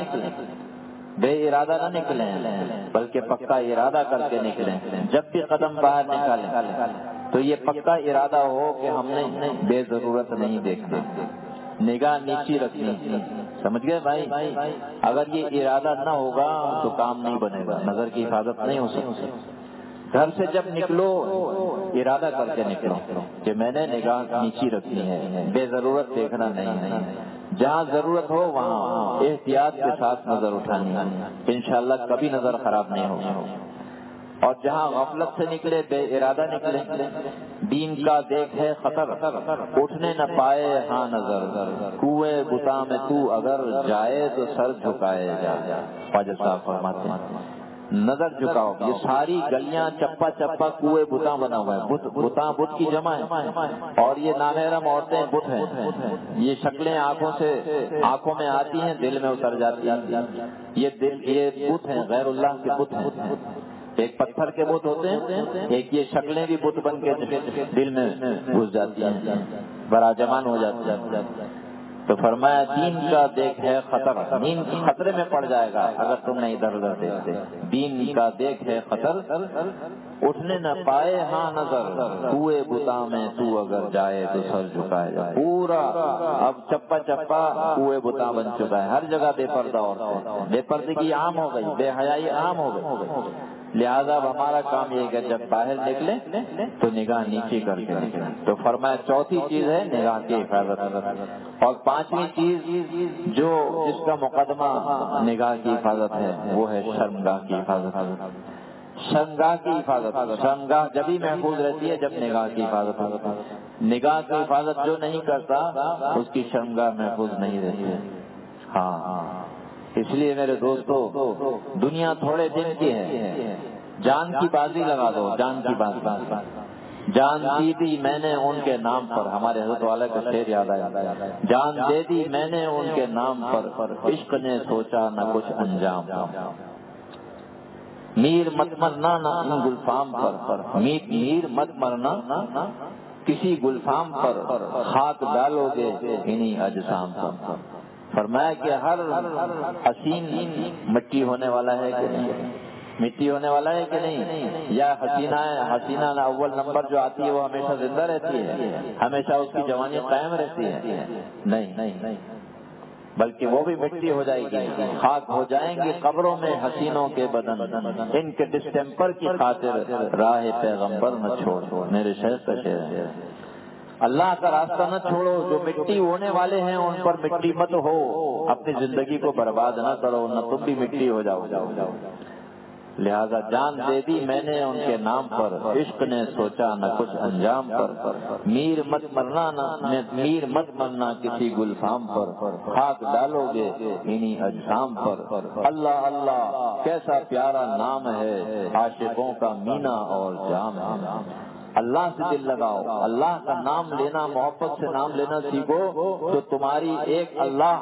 نہ نکلیں، بلکہ پکا ارادہ کر کے نکلیں. جب بھی قدم باہر نکالیں تو یہ پکا ارادہ ہو کہ ہم نے بے ضرورت نہیں دیکھنا، نگاہ نیچی رکھنی. سمجھ گئے بھائی؟ اگر یہ ارادہ نہ ہوگا تو کام نہیں بنے گا، نظر کی حفاظت نہیں ہو سکتی. گھر سے جب نکلو ارادہ کر کے نکلو کہ میں نے نگاہ نیچی رکھنی ہے، بے ضرورت دیکھنا نہیں ہے، جہاں ضرورت ہو وہاں احتیاط کے ساتھ نظر اٹھانی ہے، انشاءاللہ کبھی نظر خراب نہیں ہوگی. اور جہاں غفلت سے نکلے، بے ارادہ نکلے، دین کا دیکھ ہے خطر، اٹھنے نہ پائے ہاں نظر، کوئے بتا میں تو اگر جائے تو سر جھکائے جا. خواجہ صاحب فرماتے ہیں نظر جھکاؤ. یہ ساری گلیاں چپا چپا کوئے بتا بنا ہوا ہے، بتا بت کی جمع ہے، اور یہ نامحرم عورتیں بت ہیں. یہ شکلیں آنکھوں میں آتی ہیں، دل میں اتر جاتی ہیں. یہ بت ہیں، غیر اللہ کے بت ہیں. ایک پتھر کے بت ہوتے ہیں، ایک یہ شکلیں بھی بت بن کے دل میں گھس جاتی ہیں، براجمان ہو جاتی ہیں. تو فرمایا دین کا دیکھ ہے خطر، دین خطرے میں پڑ جائے گا اگر تم نے ادھر ادھر دیکھتے. دین کا دیکھ ہے خطر، اٹھنے نہ پائے ہاں نظر، کوئے بتا میں تو اگر جائے تو سر جھکائے جا. پورا اب چپا چپا کوئے بتا بن چکا ہے، ہر جگہ بے پردہ عورتیں، بے پردگی عام ہو گئی، بے حیائی عام ہو گئی. لہذا ہمارا کام یہ کہ جب باہر نکلے تو نگاہ نیچی کر کے نکلیں. تو فرمایا چوتھی چیز ہے نگاہ کی حفاظت. اور پانچویں چیز جس کا مقدمہ نگاہ کی حفاظت ہے وہ ہے شرمگاہ کی حفاظت. شرمگاہ کی حفاظت، شرمگاہ جبھی محفوظ رہتی ہے جب نگاہ کی حفاظت ہوتی ہے. نگاہ کی حفاظت جو نہیں کرتا اس کی شرمگاہ محفوظ نہیں رہتی ہے. ہاں، اس لیے میرے دوستو دنیا تھوڑے دن کی ہے، جان کی بازی لگا دو، جان کی بازی. جان دی دی میں نے ان کے نام پر، ہمارے حضرت والا کا شعر یاد آیا، جان دے دی میں نے ان کے نام پر، عشق نے سوچا نہ کچھ انجام. میر مت مرنا نہ ان گلفام پر، میر مت مرنا کسی گلفام پر، خاک ڈالو گے انہی اجسام پر. فرمایا کہ ہر حسین مٹی ہونے والا ہے کہ نہیں، مٹی ہونے والا ہے کہ نہیں، یا حسینہ اول نمبر جو آتی ہے وہ ہمیشہ زندہ رہتی ہے، ہمیشہ اس کی جوانی قائم رہتی ہے؟ نہیں، بلکہ وہ بھی مٹی ہو جائے گی، خاک ہو جائیں گے قبروں میں حسینوں کے بدن، ان کے ڈسٹمپر کی خاطر راہ پیغمبر نہ چھوڑ. میرے شیخ کا شعر ہے، اللہ کا راستہ نہ چھوڑو، جو مٹی ہونے والے ہیں ان پر مٹی مت ہو، اپنی زندگی کو برباد نہ کرو، نہ تم بھی مٹی ہو جاؤ. لہذا جان دے دی میں نے ان کے نام پر، عشق نے سوچا نہ کچھ انجام پر، میر مت مرنا کسی گلفام پر، خاک ڈالو گے انہی اجسام پر۔ اللہ اللہ کیسا پیارا نام ہے، عاشقوں کا مینا اور جام ہے۔ اللہ سے دل لگاؤ، اللہ کا نام لینا، محبت سے نام لینا سیکھو تو تمہاری ایک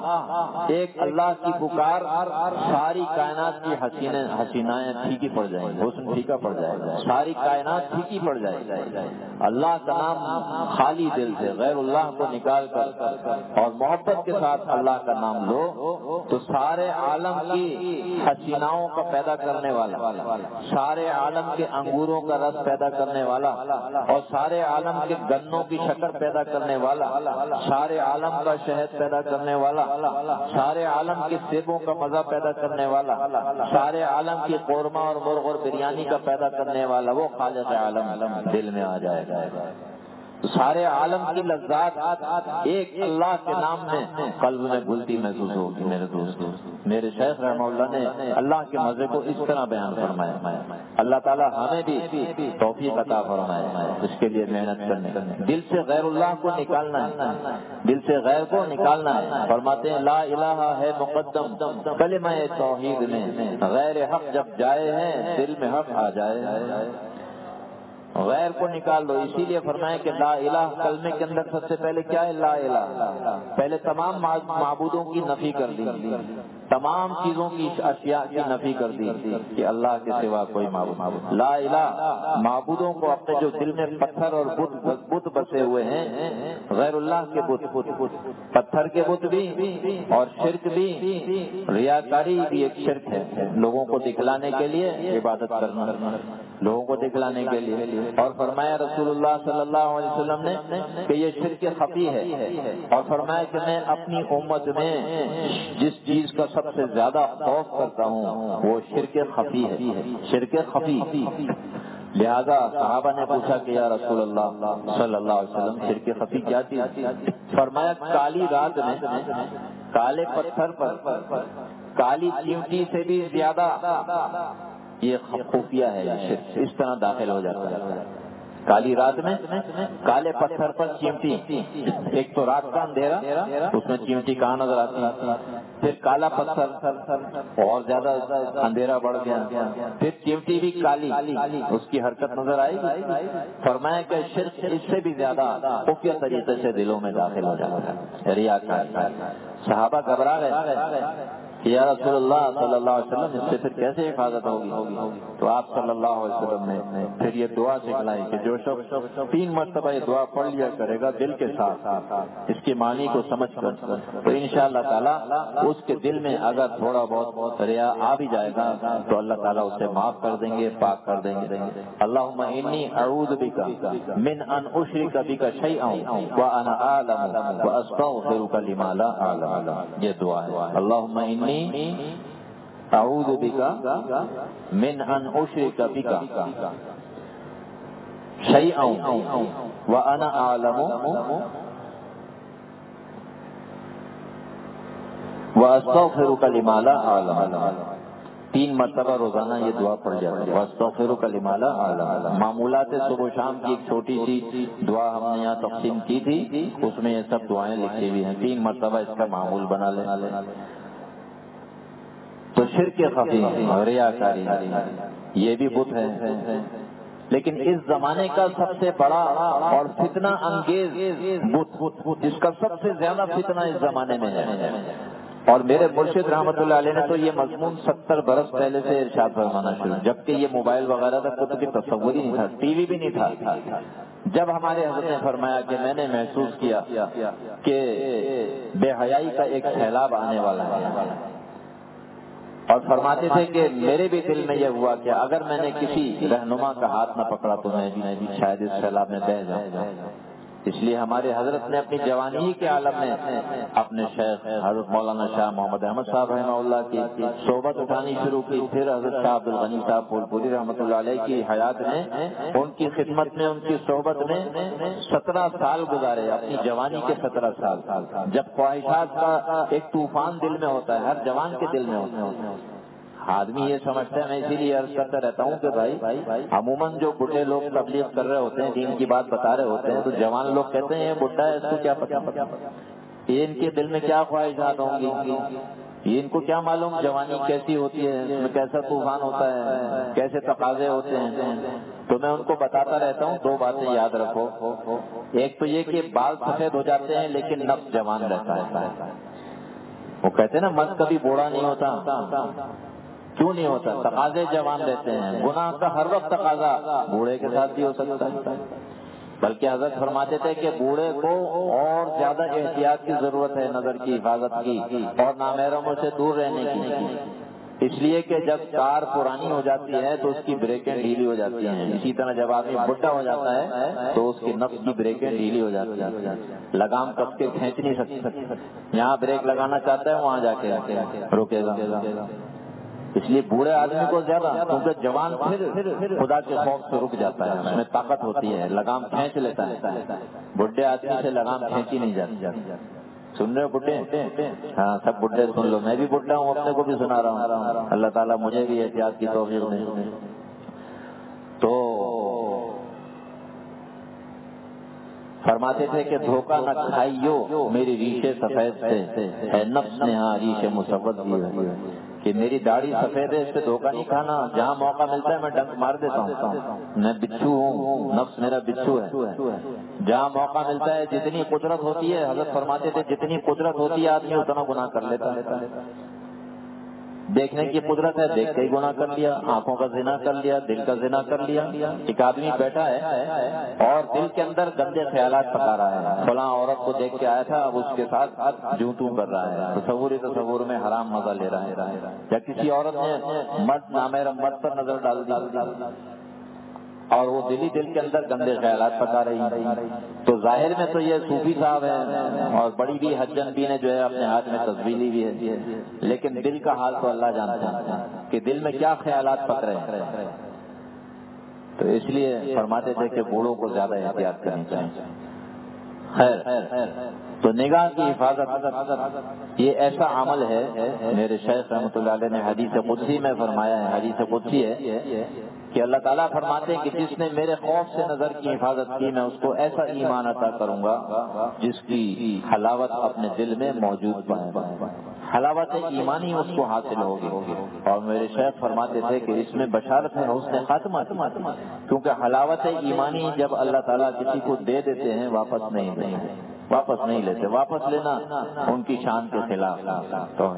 اللہ کی پکار ساری کائنات کی حسینائیں پھیکی پڑ جائیں گی، حسن پھیکا پڑ جائے گا، ساری کائنات پھیکی پڑ جائے گی۔ اللہ کا نام خالی دل سے غیر اللہ کو نکال کر اور محبت کے ساتھ اللہ کا نام لو تو سارے عالم کی حسیناؤں کا پیدا کرنے والا، سارے عالم کے انگوروں کا رس پیدا کرنے والا اور سارے عالم کے گنوں کی شکر پیدا کرنے والا، سارے عالم کا شہد پیدا کرنے والا، سارے عالم کے سیبوں کا مزہ پیدا کرنے والا، سارے عالم کی قورمہ اور مرغ اور بریانی کا پیدا کرنے والا وہ خالق عالم دل میں آ جائے گا۔ سارے عالم کی لذات ایک اللہ کے نام میں قلب میں گھلتی محسوس ہوگی۔ میرے دوست، میرے شیخ رحمہ اللہ نے اللہ کے مزے کو اس طرح بیان فرمایا۔ اللہ تعالیٰ ہمیں بھی توفیق عطا فرمائے اس کے لیے محنت کرنے، دل سے غیر اللہ کو نکالنا ہے، دل سے غیر کو نکالنا ہے۔ فرماتے ہیں لا الہ ہے مقدم کلمہ توحید میں، غیر حق جب جائے ہیں دل میں حق آ جائے، غیر کو نکال دو۔ اسی لیے فرمایا کہ لا الہ کلمے کے اندر سب سے پہلے کیا ہے؟ لا الہ، پہلے تمام معبودوں کی نفی کر دی، تمام چیزوں کی اشیاء کی نفی کر دی کہ اللہ کے سوا کوئی معبود۔ لا الہ معبودوں کو اپنے جو دل میں پتھر اور بت بسے ہوئے ہیں، غیر اللہ کے بت، پتھر کے بت بھی اور شرک بھی، ریاکاری بھی ایک شرک ہے، لوگوں کو دکھلانے کے لیے عبادت کرنا، لوگوں کو دکھلانے کے لیے۔ اور فرمایا رسول اللہ صلی اللہ علیہ وسلم نے کہ یہ شرک خفی ہے، اور فرمایا کہ میں اپنی امت میں جس چیز کا سب سے زیادہ خوف کرتا ہوں وہ شرک خفی ہے، شرک خفی۔ لہذا صحابہ نے پوچھا کہ یا رسول اللہ صلی اللہ علیہ وسلم شرک خفی کیا چیز؟ فرمایا کالی رات میں کالے پتھر پر کالی چیونٹی سے بھی زیادہ یہ خفیہ ہے، یہ شرک اس طرح داخل ہو جاتا ہے۔ کالی رات میں کالے پتھر پر چیمٹی، ایک تو رات کا اندھیرا اس میں چیمٹی کہاں نظر آتی ہے، پھر کالا پتھر اور زیادہ اندھیرا بڑھ گیا، پھر چیمٹی بھی کالی، اس کی حرکت نظر آئے گی۔ فرمایا کہ شرک اس سے بھی زیادہ خفیہ طریقے سے دلوں میں داخل ہو جاتا ہے، ریاکاری۔ صحابہ گھبرا گئے کہ یا رسول اللہ صلی اللہ علیہ وسلم اس سے پھر کیسے حفاظت ہوگی؟ تو آپ صلی اللہ علیہ وسلم نے پھر یہ دعا سکھلائی کہ جو شخص 3 مرتبہ یہ دعا پڑھ لیا کرے گا دل کے ساتھ، اس کے معنی کو سمجھ کر، تو انشاءاللہ تعالیٰ اس کے دل میں اگر تھوڑا بہت ریا آ بھی جائے گا تو اللہ تعالیٰ اسے معاف کر دیں گے، پاک کر دیں گے۔ اللہم انی اعوذ بک من ان اشرک بک شیئا وانا اعلم واستغفرک لما لا اعلم، یہ دعا ہے۔ اللہم انی اعوذ بک من ان اشرک بک شیئا وانا اعلم واستغفرک لما لا اعلم۔ 3 مرتبہ روزانہ یہ دعا پڑھ جاتی ہے، واستغفرک لما لا اعلم۔ معمولات صبح و شام کی ایک چھوٹی سی دعا ہم نے یہاں تقسیم کی تھی، اس میں یہ سب دعائیں لکھی ہوئی ہیں، 3 مرتبہ اس کا معمول بنا لیں۔ تو شرک خفی، ریاکاری، یہ بھی بت ہے، لیکن اس زمانے کا سب سے بڑا اور فتنہ انگیز بت، جس کا سب سے زیادہ فتنہ اس زمانے میں ہے۔ اور میرے مرشد رحمۃ اللہ علیہ نے تو یہ مضمون 70 برس پہلے سے ارشاد فرمانا شروع، جبکہ یہ موبائل وغیرہ تک تو کبھی تصور ہی نہیں تھا، ٹی وی بھی نہیں تھا۔ جب ہمارے حضرت نے فرمایا کہ میں نے محسوس کیا کہ بے حیائی کا ایک سیلاب آنے والا ہے، اور فرماتے تھے کہ میرے بھی دل میں یہ ہوا کہ اگر میں نے کسی رہنما کا ہاتھ نہ پکڑا تو میں بھی شاید اس سیلاب میں بہہ جاؤں۔ اس لیے ہمارے حضرت نے اپنی جوانی کے عالم میں اپنے شیخ حضرت مولانا شاہ محمد احمد صاحب رحمہ اللہ کی صحبت اٹھانی شروع کی، پھر حضرت شاہ عبد الغنی صاحب پھول پوری رحمۃ اللہ علیہ کی حیات میں، ان کی خدمت میں، ان کی صحبت میں 17 سال گزارے، اپنی جوانی کے 17 سال۔ جب خواہشات کا ایک طوفان دل میں ہوتا ہے، ہر جوان کے دل میں ہوتا ہے، آدمی یہ سمجھتا ہے، میں اسی لیے عرض کرتا رہتا ہوں کہ بھائی عموماً جو بوڑھے لوگ تبلیغ کر رہے ہوتے ہیں، دین کی بات بتا رہے ہوتے ہیں، تو جوان لوگ کہتے ہیں یہ بڈھا ہے، اس کو کیا پتا، یہ ان کے دل میں کیا خواہشات ہوں گی، یہ ان کو کیا معلوم جوانی کیسی ہوتی ہے، اس میں کیسا طوفان ہوتا ہے، کیسے تقاضے ہوتے ہیں۔ تو میں ان کو بتاتا رہتا ہوں 2 باتیں یاد رکھو۔ ایک تو یہ کہ بال سفید ہو جاتے ہیں لیکن نفس جوان رہتا ہے۔ وہ کہتے ہیں نا مرد کبھی بوڑھا نہیں ہوتا، کیوں نہیں ہوتا؟ تقاضے جوان رہتے ہیں۔ گناہ کا ہر وقت تقاضا بوڑھے کے ساتھ بھی ہو سکتا ہے، بلکہ حضرت فرماتے تھے کہ بوڑھے کو اور زیادہ احتیاط کی ضرورت ہے، نظر کی حفاظت کی اور نامحرموں سے دور رہنے کی، اس لیے کہ جب کار پرانی ہو جاتی ہے تو اس کی بریکیں ڈھیلی ہو جاتی ہیں، اسی طرح جب آدمی بڈھا ہو جاتا ہے تو اس کی نفس کی بریکیں ڈھیلی ہو جاتی ہیں، لگام کس کے کھینچ نہیں سکتی، یہاں بریک لگانا چاہتا ہے وہاں جا کے روکے گا۔ اس لیے بوڑھے آدمی کو زیادہ، کیونکہ جوان پھر خدا کے خوف سے رک جاتا ہے، اس میں طاقت ہوتی ہے، لگام کھینچ لیتا ہے، بڈھے آدمی سے لگام کھینچی نہیں جاتی۔ سن رہے ہو بڈھے؟ ہاں سب بڈھے سن لو، میں بھی بڈھا ہوں، اپنے کو بھی سنا رہا ہوں، اللہ تعالیٰ مجھے بھی احتیاط کی توفیق دے۔ تو فرماتے تھے کہ دھوکہ نہ کھائیو میری ریشے سفید سے، ہے نفس نے ہاں ریشے مسود دی ہے، کہ میری داڑھی سفید ہے، اس سے دھوکہ نہیں کھانا، جہاں موقع ملتا ہے میں ڈنک مار دیتا ہوں، میں بچھو ہوں، نفس میرا بچھو ہے، جہاں موقع ملتا ہے جتنی قدرت ہوتی ہے، حضرت فرماتے تھے جتنی قدرت ہوتی ہے آدمی اتنا گناہ کر لیتا ہے۔ دیکھنے کی قدرت ہے، دیکھ کے ہی گناہ کر لیا، آنکھوں کا زنا کر لیا، دل کا زنا کر لیا۔ ایک آدمی بیٹھا ہے اور دل کے اندر گندے خیالات پکا رہا ہے، فلاں عورت کو دیکھ کے آیا تھا، اب اس کے ساتھ جوں توں کر رہا ہے، تصور میں حرام مزہ لے رہا ہے، یا کسی عورت نے مرد نامحرم مرد پر نظر ڈال دی اور وہ دل کے اندر گندے خیالات پکا رہی ہے، تو ظاہر میں تو یہ صوفی صاحب ہے اور بڑی بھی حجن بھی نے جو ہے اپنے ہاتھ میں تصویر لی بھی ہے، لیکن دل کا حال تو اللہ جانتا ہے کہ دل میں کیا خیالات پک رہے ہیں۔ تو اس لیے فرماتے تھے کہ بوڑھوں کو زیادہ احتیاط کرنی چاہیے۔ خیر، تو نگاہ کی حفاظت یہ ایسا عمل ہے، میرے شیخ رحمۃ اللہ علیہ نے حدیث قدسی میں فرمایا ہے، حدیث قدسی ہے کہ اللہ تعالیٰ فرماتے ہیں کہ جس نے میرے خوف سے نظر کی حفاظت کی میں اس کو ایسا ایمان عطا کروں گا جس کی حلاوت اپنے دل میں موجود پائے گا، حلاوت ایمانی اس کو حاصل ہوگی۔ اور میرے شیخ فرماتے تھے کہ اس میں بشارت ہے حسن خاتمہ، کیونکہ حلاوت ایمانی جب اللہ تعالیٰ کسی کو دے دیتے ہیں واپس نہیں لیتے، واپس لینا ان کی شان کے خلاف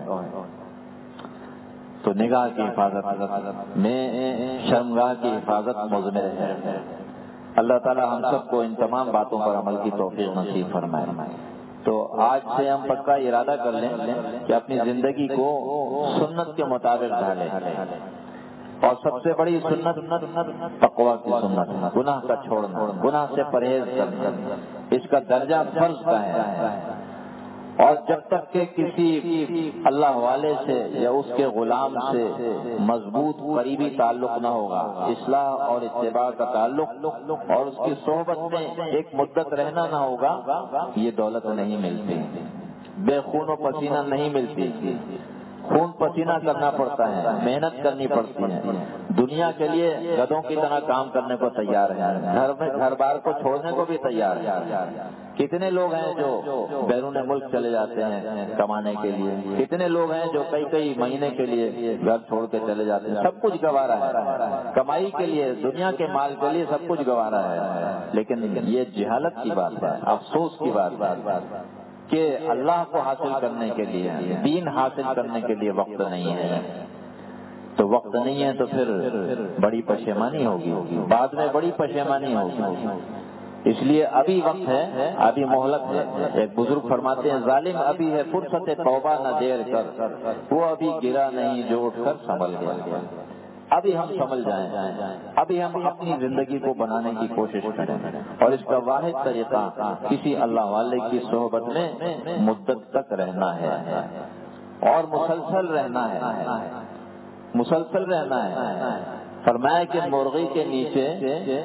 تو نگاہ کی حفاظت میں شرمگاہ کی حفاظت مضمر ہے۔ اللہ تعالیٰ ہم سب کو ان تمام باتوں پر عمل کی توفیق نصیب فرمائے۔ تو آج سے ہم پکا ارادہ کر لیں کہ اپنی زندگی کو سنت کے مطابق ڈھالیں، اور سب سے بڑی سنت تقویٰ کی سنت، گناہ کا چھوڑنا، گناہ سے پرہیز کرنا، اس کا درجہ فرض کا ہے۔ اور جب تک کہ کسی اللہ والے سے یا اس کے غلام سے مضبوط قریبی تعلق نہ ہوگا، اصلاح اور اتباع کا تعلق اور اس کی صحبت میں ایک مدت رہنا نہ ہوگا، یہ دولت نہیں ملتی، بے خون و پسینہ نہیں ملتی، خون پسینہ کرنا پڑتا ہے، محنت کرنی پڑتی ہے، دنیا کے لیے گدھوں کی طرح کام کرنے کو تیار ہے، گھر بار کو چھوڑنے کو بھی تیار ہے۔ کتنے لوگ ہیں جو بیرون ملک چلے جاتے ہیں کمانے کے لیے، کتنے لوگ ہیں جو کئی مہینے کے لیے گھر چھوڑ کے چلے جاتے ہیں، سب کچھ گوارا ہے، کمائی کے لیے، دنیا کے مال کے لیے سب کچھ گوارا ہے، لیکن یہ جہالت کی بات ہے، افسوس کی بات ہے کہ اللہ کو حاصل کرنے کے لیے، دین حاصل کرنے کے لیے وقت نہیں ہے۔ تو وقت نہیں ہے تو پھر بڑی پشیمانی ہوگی، بعد میں بڑی پشیمانی ہوگی، اس لیے ابھی وقت ہے، ابھی مہلت ہے۔ ایک بزرگ فرماتے ہیں ظالم ابھی ہے فرصت توبہ نہ دیر کر، وہ ابھی گرا نہیں جو اٹھ کر سنبھل گیا۔ ابھی ہم سمجھ جائیں، ابھی ہم اپنی زندگی کو بنانے کی کوشش کریں، اور اس کا واحد طریقہ کسی اللہ والے کی صحبت میں مدت تک رہنا ہے اور مسلسل رہنا ہے۔ فرمایا کہ مرغی کے نیچے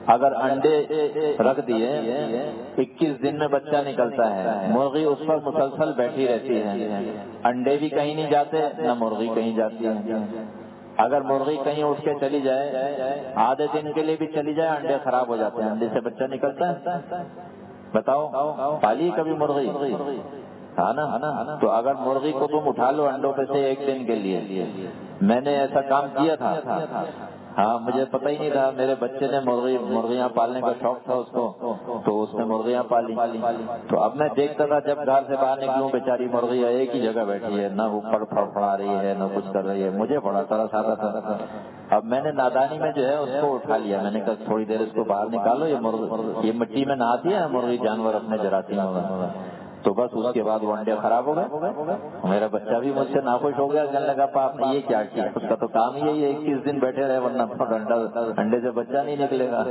اگر انڈے رکھ دیے 21 دن میں بچہ نکلتا ہے، مرغی اس پر مسلسل بیٹھی رہتی ہے، انڈے بھی کہیں نہیں جاتے نہ مرغی کہیں جاتی ہے۔ اگر مرغی کہیں اٹھ کے چلی جائے، آدھے دن کے لیے بھی چلی جائے، انڈے خراب ہو جاتے ہیں، انڈے سے بچہ نکلتا ہے؟ بتاؤ، پالی کبھی مرغی؟ ہاں نا؟ تو اگر مرغی کو تم اٹھا لو انڈوں پہ سے 1 دن کے لیے، میں نے ایسا کام کیا تھا، ہاں مجھے پتہ ہی نہیں تھا، میرے بچے نے مرغیاں پالنے کا شوق تھا اس کو، تو اس نے مرغیاں پالی۔ تو اب میں دیکھتا تھا جب گھر سے باہر نکلوں بیچاری مرغی ایک ہی جگہ بیٹھی ہے، نہ اوپر پھڑپھڑا رہی ہے نہ کچھ کر رہی ہے، مجھے بڑا ترس آتا تھا۔ اب میں نے نادانی میں جو ہے اس کو اٹھا لیا، میں نے کہا تھوڑی دیر اس کو باہر نکالو، یہ مٹی میں نہاتی ہے مرغی، جانور اپنے جراثیم میں، تو بس اس کے بعد وہ انڈے خراب ہو گئے۔ میرا بچہ بھی مجھ سے ناخوش ہو گیا، کہنے لگا پاپ نے یہ کیا کیا؟ اس کا تو کام یہی ہے 21 دن بیٹھے رہے، ورنہ انڈے سے بچہ نہیں نکلے گا۔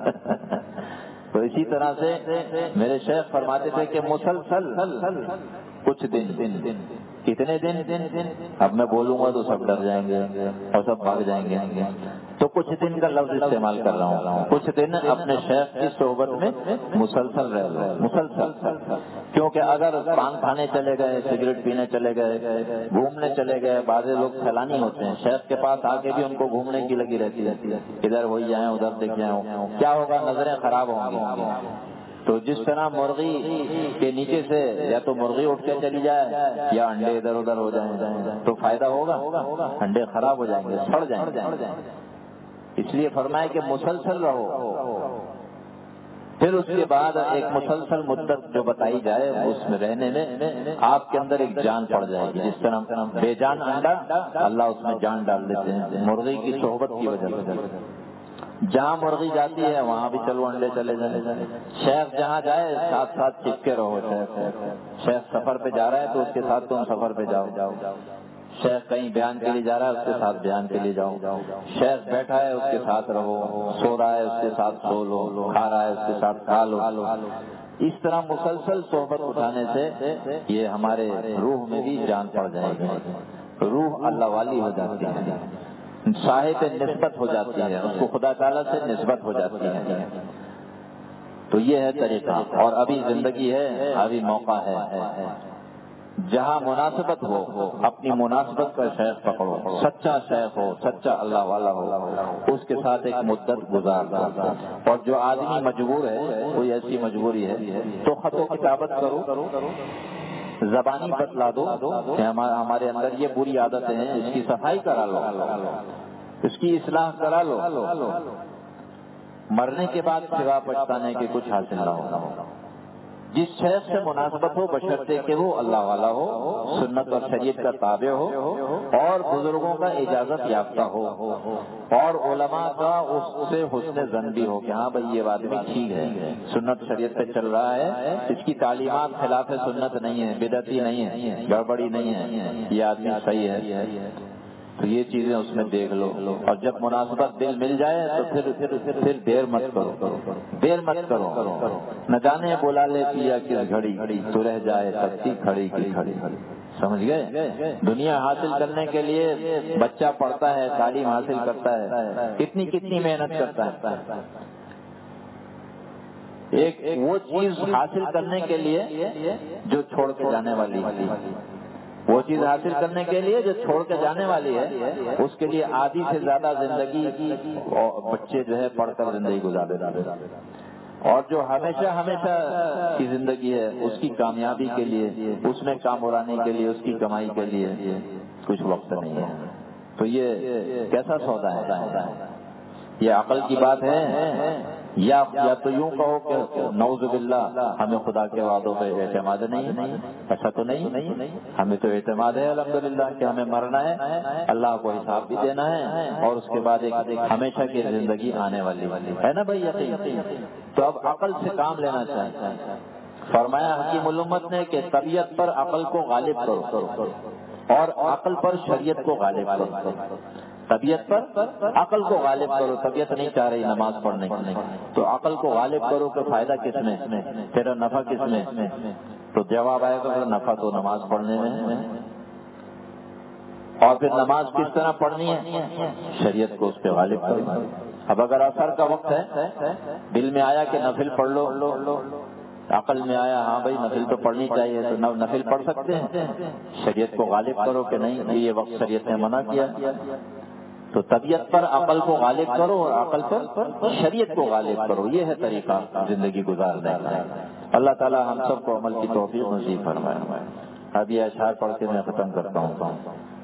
تو اسی طرح سے میرے شیخ فرماتے تھے کہ مسلسل کچھ دن، کتنے دن؟ اب میں بولوں گا تو سب ڈر جائیں گے اور سب بھاگ جائیں گے، تو کچھ دن کا لفظ استعمال کر رہا ہوں، کچھ دن اپنے شیخ کی صحبت میں مسلسل رہ لو، مسلسل۔ کیونکہ اگر پان کھانے چلے گئے، سگریٹ پینے چلے گئے، گھومنے چلے گئے، بعض لوگ سیلانی ہوتے ہیں، شیخ کے پاس آ کے بھی ان کو گھومنے کی لگی رہتی ہے، ادھر ہوئی جائیں ادھر دیکھ جائیں، کیا ہوگا؟ نظریں خراب ہوں گی۔ تو جس طرح مرغی کے نیچے سے یا تو مرغی اٹھ کے چلی جائے یا انڈے ادھر ادھر ہو جائیں تو فائدہ ہوگا؟ انڈے خراب ہو جائیں گے، سڑ جائیں گے۔ اس لیے فرمایا کہ مسلسل رہو۔ پھر اس کے بعد ایک مسلسل مدت جو بتائی جائے اس میں رہنے میں آپ کے اندر ایک جان پڑ جائے گی، جس طرح بے جان انڈا اللہ اس میں جان ڈال دیتے ہیں مرغی کی صحبت کی وجہ سے۔ جہاں مرغی جاتی ہے وہاں بھی چلو انڈے چلے جائیں، شیخ جہاں جائے ساتھ ساتھ چپکے رہو، شیخ سفر پہ جا رہا ہے تو اس کے ساتھ تم سفر پہ جاؤ، شیخ کہیں بیان کے لیے جا رہا ہے اس کے ساتھ بیان کے لیے جاؤ، شیخ بیٹھا ہے اس کے ساتھ رہو، سو رہا ہے اس کے ساتھ سو لو، کھا رہا ہے اس کے ساتھ کھا لو۔ اس طرح مسلسل صحبت اٹھانے سے یہ ہمارے روح میں بھی جان پڑ جائے گی، روح اللہ والی ہو جاتی ہے، صاحب نسبت ہو جاتی ہے، اس کو خدا تعالیٰ سے نسبت ہو جاتی ہے۔ تو یہ ہے طریقہ، اور ابھی زندگی ہے، ابھی موقع ہے، جہاں مناسبت ہو اپنی مناسبت کا شیخ پکڑو، سچا شیخ ہو، سچا اللہ والا ہو، اس کے ساتھ ایک مدت گزار دو۔ اور جو آدمی مجبور ہے، کوئی ایسی مجبوری ہے تو خط و کتابت کرو، زبانی بتلا دو کہ ہمارے اندر یہ بری عادتیں ہیں، اس کی صفائی کرا لو، اس کی اصلاح کرا لو، مرنے کے بعد سوا پچھتانے کے کچھ حاصل نہ ہو۔ جس شیخ سے مناسبت ہو بشرطے کہ وہ اللہ والا ہو، سنت اور شریعت کا تابع ہو، اور بزرگوں کا اجازت یافتہ ہو، اور علماء کا اس سے حسن ظن بھی ہو کہ ہاں بھائی یہ آدمی ٹھیک ہے، سنت شریعت پہ چل رہا ہے، اس کی تعلیمات خلاف سنت نہیں ہے، بدعتی نہیں ہے، گڑبڑی نہیں ہے، یہ آدمی صحیح ہے، تو یہ چیزیں اس میں دیکھ لو۔ اور جب مناسبت دل مل جائے تو پھر دیر مت کرو، نہ جانے بلا لے پیا کس گھڑی، تو رہ جائے تکتی کھڑی کی کھڑی۔ سمجھ گئے؟ دنیا حاصل کرنے کے لیے بچہ پڑھتا ہے، تعلیم حاصل کرتا ہے، کتنی محنت کرتا ہے، ایک وہ چیز حاصل کرنے کے لیے جو چھوڑ کے جانے والی ہے، وہ چیز حاصل کرنے کے لیے جو چھوڑ کے جانے والی ہے، اس کے لیے آدھی سے زیادہ زندگی بچے جو ہے پڑھ کر زندگی گزار دیتے ہیں، اور جو ہمیشہ کی زندگی ہے اس کی کامیابی کے لیے، اس میں کام اڑانے کے لیے، اس کی کمائی کے لیے کچھ وقت نہیں ہے۔ تو یہ کیسا سودا ہے؟ یہ عقل کی بات ہے، یا تو یوں کہو کہ نعوذ باللہ ہمیں خدا کے وعدوں پہ اعتماد نہیں، ایسا تو نہیں، ہمیں تو اعتماد ہے الحمدللہ کہ ہمیں مرنا ہے، اللہ کو حساب بھی دینا ہے، اور اس کے بعد ایک ہمیشہ کی زندگی آنے والی ہے نا بھائی یقین۔ تو اب عقل سے کام لینا چاہیے۔ فرمایا حکیم الامت نے کہ طبیعت پر عقل کو غالب کرو اور عقل پر شریعت کو غالب کرو، طبیعت پر عقل کو غالب کرو، طبیعت نہیں چاہ رہی نماز پڑھنے کی، تو عقل کو غالب کرو کہ فائدہ کس میں، تیرا نفع کس میں، تو جواب آئے گا نفع تو نماز پڑھنے میں ہے۔ اور پھر نماز کس طرح پڑھنی ہے؟ شریعت کو اس پہ غالب کرو، اب اگر اثر کا وقت ہے، دل میں آیا کہ نفل پڑھ لو، عقل میں آیا ہاں بھائی نفل تو پڑھنی چاہیے، تو نفل پڑھ سکتے ہیں۔ شریعت کو غالب کرو کہ نہیں یہ وقت شریعت نے منع کیا، تو طبیعت پر عقل کو غالب کرو اور عقل پر شریعت کو غالب کرو، یہ ہے طریقہ زندگی گزارنے کا۔ اللہ تعالی ہم سب کو عمل کی توفیق نصیب فرمائے۔ اب یہ اشعار پڑھ کے میں ختم کرتا ہوں۔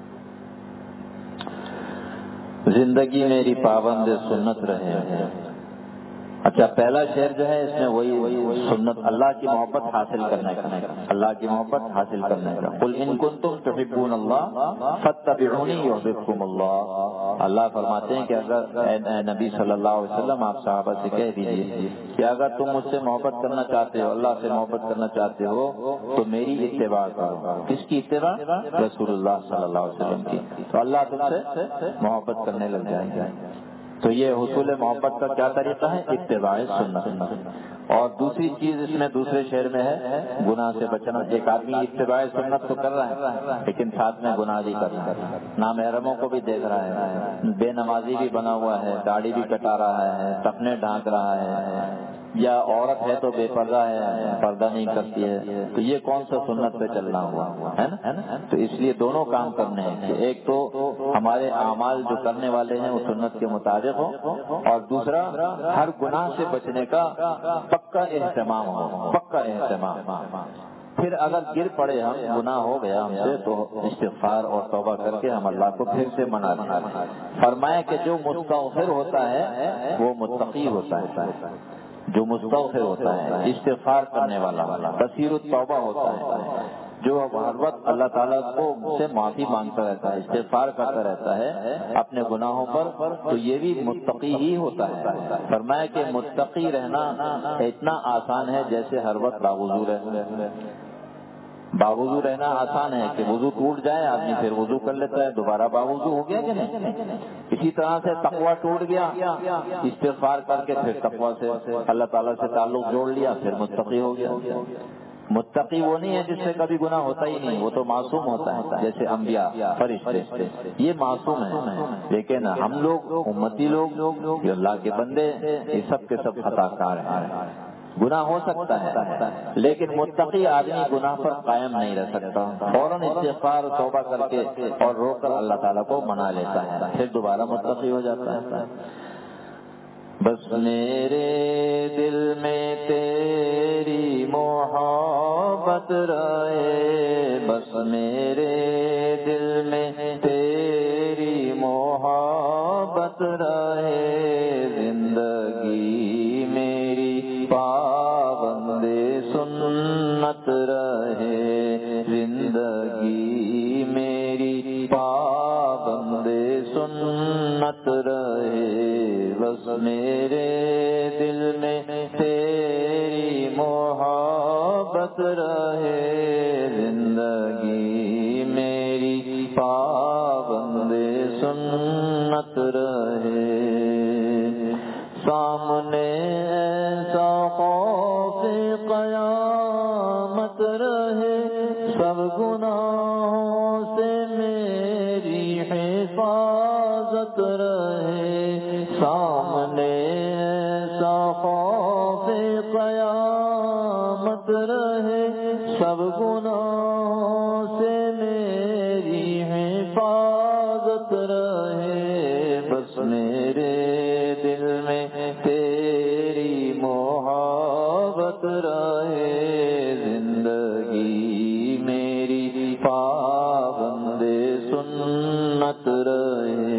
زندگی میری پابند سنت رہے۔ اچھا، پہلا شعر جو ہے اس میں وہی سنت، اللہ کی محبت حاصل کرنے کا، اللہ کی محبت حاصل کرنے کا۔ قل ان کنتم تحبون اللہ فاتبعونی یحببکم اللہ۔ اللہ فرماتے ہیں کہ اگر اے نبی صلی اللہ علیہ وسلم آپ صحابہ سے کہہ دیجیے کہ اگر تم مجھ سے محبت کرنا چاہتے ہو، اللہ سے محبت کرنا چاہتے ہو تو میری اتباع کرو۔ کس کی اتباع؟ رسول اللہ صلی اللہ علیہ وسلم کی، تو اللہ تم سے محبت کرنے لگ جائیں گے۔ تو یہ حصول محبت کا کیا طریقہ ہے؟ اتباع سنت۔ اور دوسری چیز اس میں دوسرے شعر میں ہے گناہ سے بچنا۔ ایک آدمی اتباع سنت تو کر رہا ہے لیکن ساتھ میں گناہ بھی کر رہا ہے، نامحرموں کو بھی دیکھ رہا ہے، بے نمازی بھی بنا ہوا ہے، داڑھی بھی کٹا رہا ہے، ٹخنے ڈھانک رہا ہے، یا عورت ہے تو بے پردہ ہے، پردہ نہیں کرتی ہے، تو یہ کون سا سنت پہ چلنا ہوا ہے نا؟ تو اس لیے دونوں کام کرنے ہیں، ایک تو ہمارے اعمال جو کرنے والے ہیں وہ سنت کے مطابق ہو، اور دوسرا ہر گناہ سے بچنے کا پکا اہتمام ہو، پکا اہتمام۔ پھر اگر گر پڑے ہم، گناہ ہو گیا ہم سے، تو استغفار اور توبہ کر کے ہم اللہ کو پھر سے منا لیں۔ فرمایا کہ جو مستغفر ہوتا ہے وہ متقی ہوتا ہے، جو مستغفر ہوتا ہے استغفار کرنے والا، بصیر التوبہ ہوتا ہے، جو ہر وقت اللہ تعالیٰ کو سے معافی مانگتا رہتا ہے، استغفار کرتا رہتا ہے اپنے گناہوں پر، تو یہ بھی متقی ہی ہوتا ہے۔ فرمایا کہ متقی رہنا اتنا آسان ہے جیسے ہر وقت باوضو رہنا۔ باوضو رہنا آسان ہے کہ وضو ٹوٹ جائے آدمی پھر وضو کر لیتا ہے، دوبارہ باوضو ہو گیا کہ نہیں؟ اسی طرح سے تقویٰ ٹوٹ گیا، استغفار کر کے پھر تقویٰ سے اللہ تعالیٰ سے تعلق جوڑ لیا، پھر متقی ہو گیا۔ متقی وہ نہیں ہے جس سے کبھی گناہ ہوتا ہی نہیں، وہ تو معصوم ہوتا ہے، جیسے انبیاء، فرشتے، یہ معصوم ہیں۔ لیکن ہم لوگ امتی لوگ جو اللہ کے بندے، یہ سب کے سب خطا کار ہیں، گناہ ہو سکتا ہے، لیکن متقی آدمی گناہ پر قائم نہیں رہ سکتا، فوراً استغفار توبہ کر کے اور رو کر اللہ تعالیٰ کو منا لیتا ہے، پھر دوبارہ متقی ہو جاتا ہے۔ بس میرے دل میں تیری محبت رہے، بس میرے دل میں تیری محبت رہے، زندگی میری پابند سنت رہے، زندگی میری پابند سنت رہے، بس میرے دل میں تیری محبت رہے، زندگی میری پابند سنت رہے، سامنے ایسا خوف قیامت رہے، سب گناہوں سے میری حفاظت رہے، سامنے ایسا خوف قیامت رہے، سب گناہوں سے میری حفاظت رہے، بس میرے دل میں تیری محبت رہے، زندگی میری پابند سنت رہے۔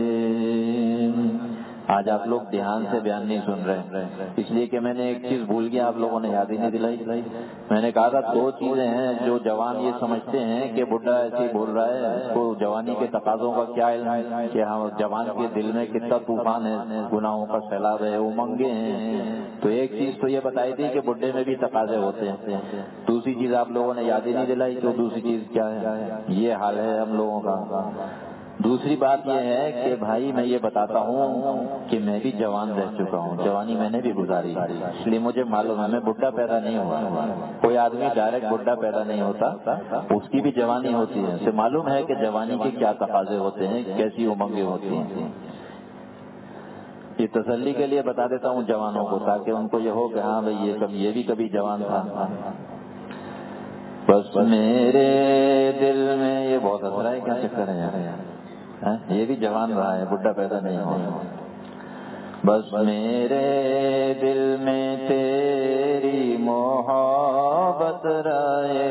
آج آپ لوگ دھیان سے بیان نہیں سن رہے، اس لیے کہ میں نے ایک چیز بھول گیا، آپ لوگوں نے یاد ہی نہیں دلائی۔ میں نے کہا تھا دو چیزیں ہیں جو جوان یہ سمجھتے ہیں کہ بڈھا ایسے ہی بول رہا ہے، اس کو جوانی کے تقاضوں کا کیا علم ہے، کہ ہاں جوان کے دل میں کتنا طوفان ہے، گناہوں کا سیلاب ہے، امنگیں ہیں۔ تو ایک چیز تو یہ بتائی تھی کہ بڈھے میں بھی تقاضے ہوتے ہیں، دوسری چیز آپ لوگوں نے یاد ہی نہیں دلائی کہ دوسری چیز کیا ہے۔ یہ حال ہے ہم لوگوں کا۔ دوسری بات یہ ہے کہ بھائی میں یہ بتاتا ہوں کہ میں بھی جوان رہ چکا ہوں، جوانی میں نے بھی گزاری، اس لیے مجھے معلوم ہے میں بڈھا پیدا نہیں ہوا۔ کوئی آدمی ڈائریکٹ بڈھا پیدا نہیں ہوتا، اس کی بھی جوانی ہوتی ہے، اسے معلوم ہے کہ جوانی کے کیا تقاضے ہوتے ہیں، کیسی امنگیں ہوتی ہیں۔ یہ تسلی کے لیے بتا دیتا ہوں جوانوں کو، تاکہ ان کو یہ ہو کہ ہاں بھائی یہ بھی کبھی جوان تھا۔ بس میرے دل میں، یہ بہت اثر ہے، کیا چکر ہے یار، یہ بھی جوان رہا ہے، بڈھا پیدا نہیں ہوا۔ بس میرے دل میں تیری محبت رہے،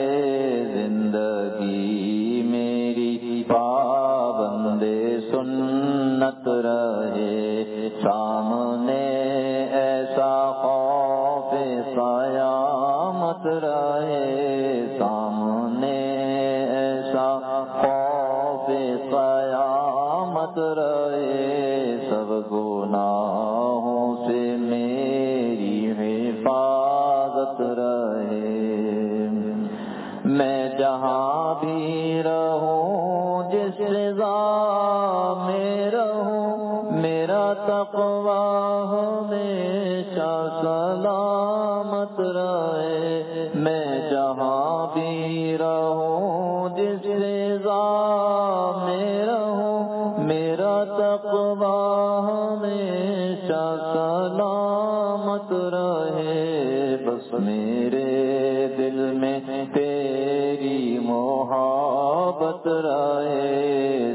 زندگی میری پابند سنت رہے، سامنے ایسا خوف قیامت رہے، سامنے ایسا خوف قیامت رہے، سب گناہوں سے میری حفاظت رہے، میں جہاں بھی رہوں جس رضا میں رہوں، میرا تقوی ہمیشہ سلامت رہے، میں جہاں بھی رہوں جس رضا میں رہوں، میرا تقوی ہمیشہ سلامت رہے، بس میرے دل میں تیری محبت رہے،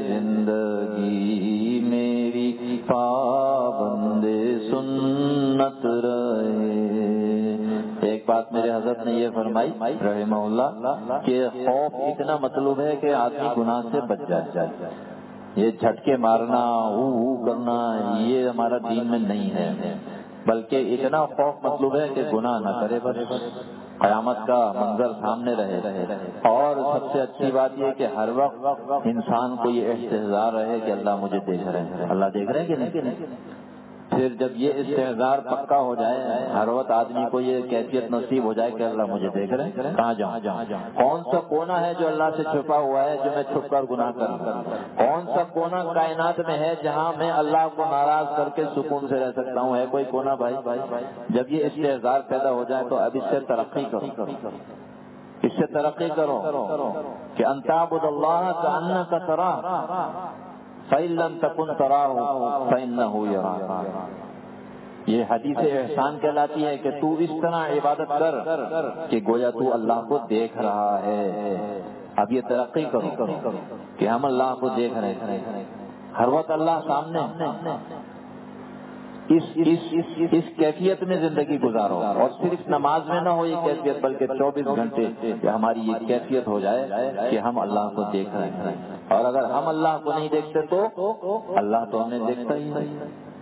زندگی میری پابند سنت رہے۔ ایک بات میرے حضرت نے یہ فرمائی رحمہ اللہ کہ خوف اتنا مطلوب ہے کہ آدمی گناہ سے بچ جائے، یہ جھٹکے مارنا، ہو کرنا، یہ ہمارا دین میں نہیں ہے، بلکہ اتنا خوف مطلوب ہے کہ گناہ نہ کرے، بس قیامت کا منظر سامنے رہے۔ اور سب سے اچھی بات یہ کہ ہر وقت انسان کو یہ استحضار رہے کہ اللہ مجھے دیکھ رہے ہیں، اللہ دیکھ رہے ہیں کہ نہیں۔ پھر جب یہ استحضار پکا ہو جائے، ہر وقت آدمی کو یہ کیفیت نصیب ہو جائے کہ اللہ مجھے دیکھ رہے ہیں، کہاں جاؤں، کون سا کونا ہے جو اللہ سے چھپا ہوا ہے جو میں چھپ کر گناہ کروں، کون سا کونا کائنات میں ہے جہاں میں اللہ کو ناراض کر کے سکون سے رہ سکتا ہوں، ہے کوئی کونا بھائی؟ جب یہ استحضار پیدا ہو جائے تو اب اس سے ترقی کرو، اس سے ترقی کرو کہ ان تعبد اللہ کأنک تراہ فإن لم تکن تراہ فإنہ یراک۔ یہ حدیث احسان کہلاتی ہے کہ تو اس طرح عبادت کر کہ گویا تو اللہ کو دیکھ رہا ہے۔ اب یہ ترقی کرو کہ ہم اللہ کو دیکھ رہے ہیں، ہر وقت اللہ سامنے، اس کیفیت میں زندگی گزارو، اور صرف نماز میں نہ ہو یہ کیفیت، بلکہ 24 گھنٹے کہ ہماری یہ کیفیت ہو جائے کہ ہم اللہ کو دیکھ رہے ہیں، اور اگر ہم اللہ کو نہیں دیکھتے تو اللہ تو ہمیں دیکھتا ہی نہیں۔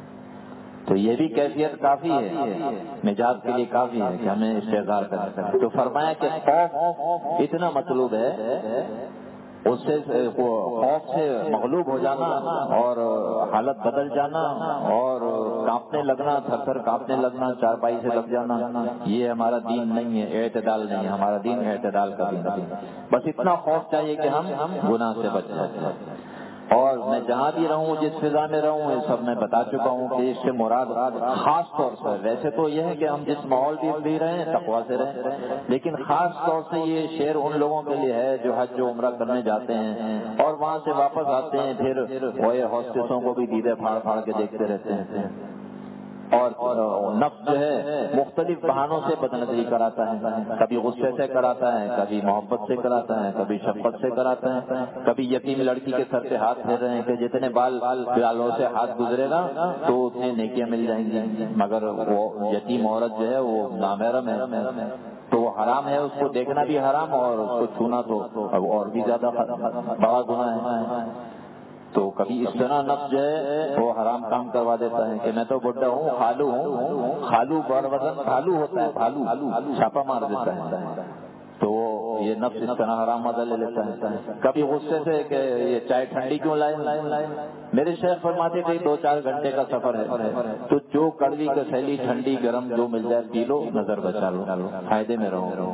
تو یہ بھی کیفیت کافی ہے، نجات کے لیے کافی ہے کہ ہمیں استحضار کرنا۔ تو فرمایا کہ خوف اتنا مطلوب ہے، اس سے خوف سے مغلوب ہو جانا اور حالت بدل جانا اور کانپنے لگنا، تھر تھر کانپنے لگنا، چارپائی سے لگ جانا، یہ ہمارا دین نہیں ہے، اعتدال نہیں ہے، ہمارا دین اعتدال کا دین ہے۔ بس اتنا خوف چاہیے کہ ہم گناہ سے بچ جائیں۔ اور میں جہاں بھی رہوں، جس فضا میں رہوں، یہ سب میں بتا چکا ہوں کہ اس سے مراد خاص طور سے، ویسے تو یہ ہے کہ ہم جس ماحول بھی رہیں تقویٰ سے رہیں، لیکن خاص طور سے یہ شعر ان لوگوں کے لیے ہے جو حج و عمرہ کرنے جاتے ہیں اور وہاں سے واپس آتے ہیں، پھر وہ ہوسٹسوں کو بھی دیدے پھاڑ پھاڑ کے دیکھتے رہتے ہیں، اور نفس جو ہے مختلف بہانوں سے بد نظری کراتا ہے، کبھی غصے سے کراتا ہے، کبھی محبت سے کراتا ہے، کبھی شفقت سے کراتا ہے، کبھی یتیم لڑکی کے سر پہ ہاتھ پھیر رہے ہیں کہ جتنے بالوں سے ہاتھ گزرے گا تو اتنے نیکیاں مل جائیں گی، مگر وہ یتیم عورت جو ہے وہ نامحرم ہے تو وہ حرام ہے، اس کو دیکھنا بھی حرام اور اس کو چھونا تو اور بھی زیادہ بڑا گناہ ہے۔ تو کبھی اس طرح نفس جو ہے وہ حرام کام کروا دیتا ہے کہ میں تو بڈھا ہوں، خالو ہوں، خالو بڑ وزن بھالو ہوتا ہے، بھالو چھاپا مار دیتا ہے، تو یہ نفس اس طرح حرام مزہ لے لیتا ہے۔ کبھی غصے سے کہ یہ چائے ٹھنڈی کیوں لائے، میرے شیخ فرماتے تھے 2-4 گھنٹے کا سفر ہے تو جو کڑوی کسیلی ٹھنڈی گرم جو مل جائے پی لو، نظر بچا لو، فائدے میں رہو،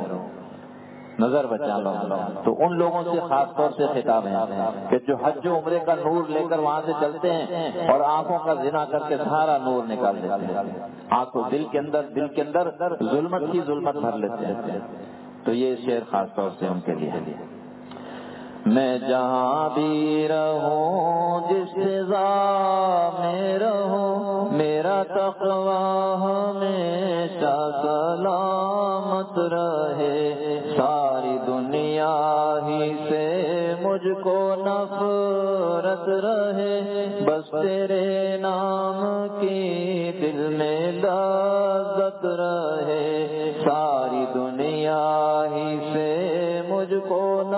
نظر بچا لو۔ تو ان لوگوں سے خاص طور سے خطاب ہے کہ جو حج و عمرے کا نور لے کر وہاں سے چلتے ہیں اور آنکھوں کا زنا کر کے سارا نور نکال دیتے ہیں، آنکھوں دل کے اندر ظلمت ہی ظلمت بھر لیتے ہیں، تو یہ شعر خاص طور سے ان کے لیے ہے۔ میں جہاں بھی رہوں جس فضا میں رہوں میرا تقوی ہمیشہ سلامت رہے ساری دنیا ہی سے مجھ کو نفرت رہے بس تیرے نام کی دل میں لذت رہے ساری دنیا ہی سے مجھ کو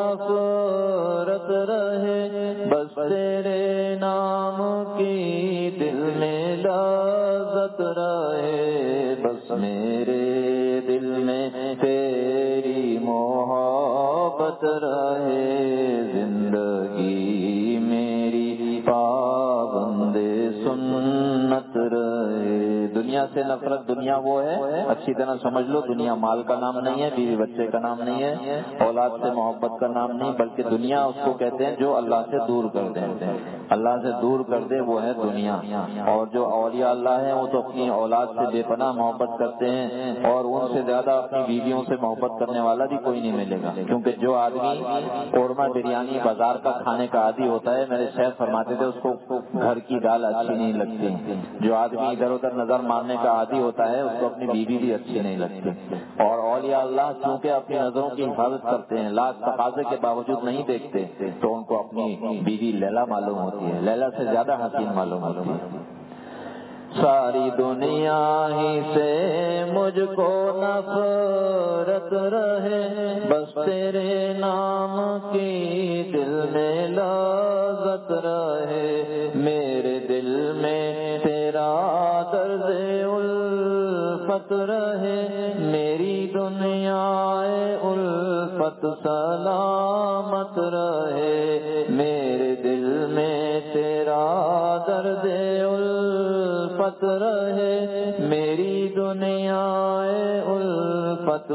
نفرت رہے بس تیرے نام کی دل میں لذت رہے بس میرے دل میں تیری محبت رہے زندگی میری پابند سنت رہے دنیا سے نفرت دنیا وہ ہے اچھی طرح سمجھ لو دنیا مال کا نام نہیں ہے بیوی بچے کا نام نہیں ہے اولاد سے محبت کا نام نہیں بلکہ دنیا اس کو کہتے ہیں جو اللہ سے دور کر دیں اللہ سے دور کر دے وہ ہے دنیا اور جو اولیاء اللہ ہیں وہ تو اپنی اولاد سے بے پناہ محبت کرتے ہیں اور ان سے زیادہ اپنی بیویوں سے محبت کرنے والا بھی کوئی نہیں ملے گا کیونکہ جو آدمی قورمہ بریانی بازار کا کھانے کا عادی ہوتا ہے میرے شیخ فرماتے تھے اس کو گھر کی دال اچھی نہیں لگتی جو آدمی ادھر ادھر نظر مارنے کا عادی ہوتا ہے اس کو اپنی بیوی بھی اچھی نہیں لگتی اور اولیاء اللہ چونکہ اپنی نظروں کی حفاظت کرتے ہیں لاکھ تقاضے کے باوجود نہیں دیکھتے تو ان کو اپنی بیوی لیلا معلوم ہوتی ہے لیلا سے زیادہ حسین معلوم ہوتی ہے ساری دنیا ہی سے مجھ کو نفرت رہے بس تیرے نام کی دل میں لذت رہے میرے دل میں تیرا درد الفت رہے میری دنیا الفت سلامت رہے میرے دل میں تیرا درد الفت رہے میری دنیا الفت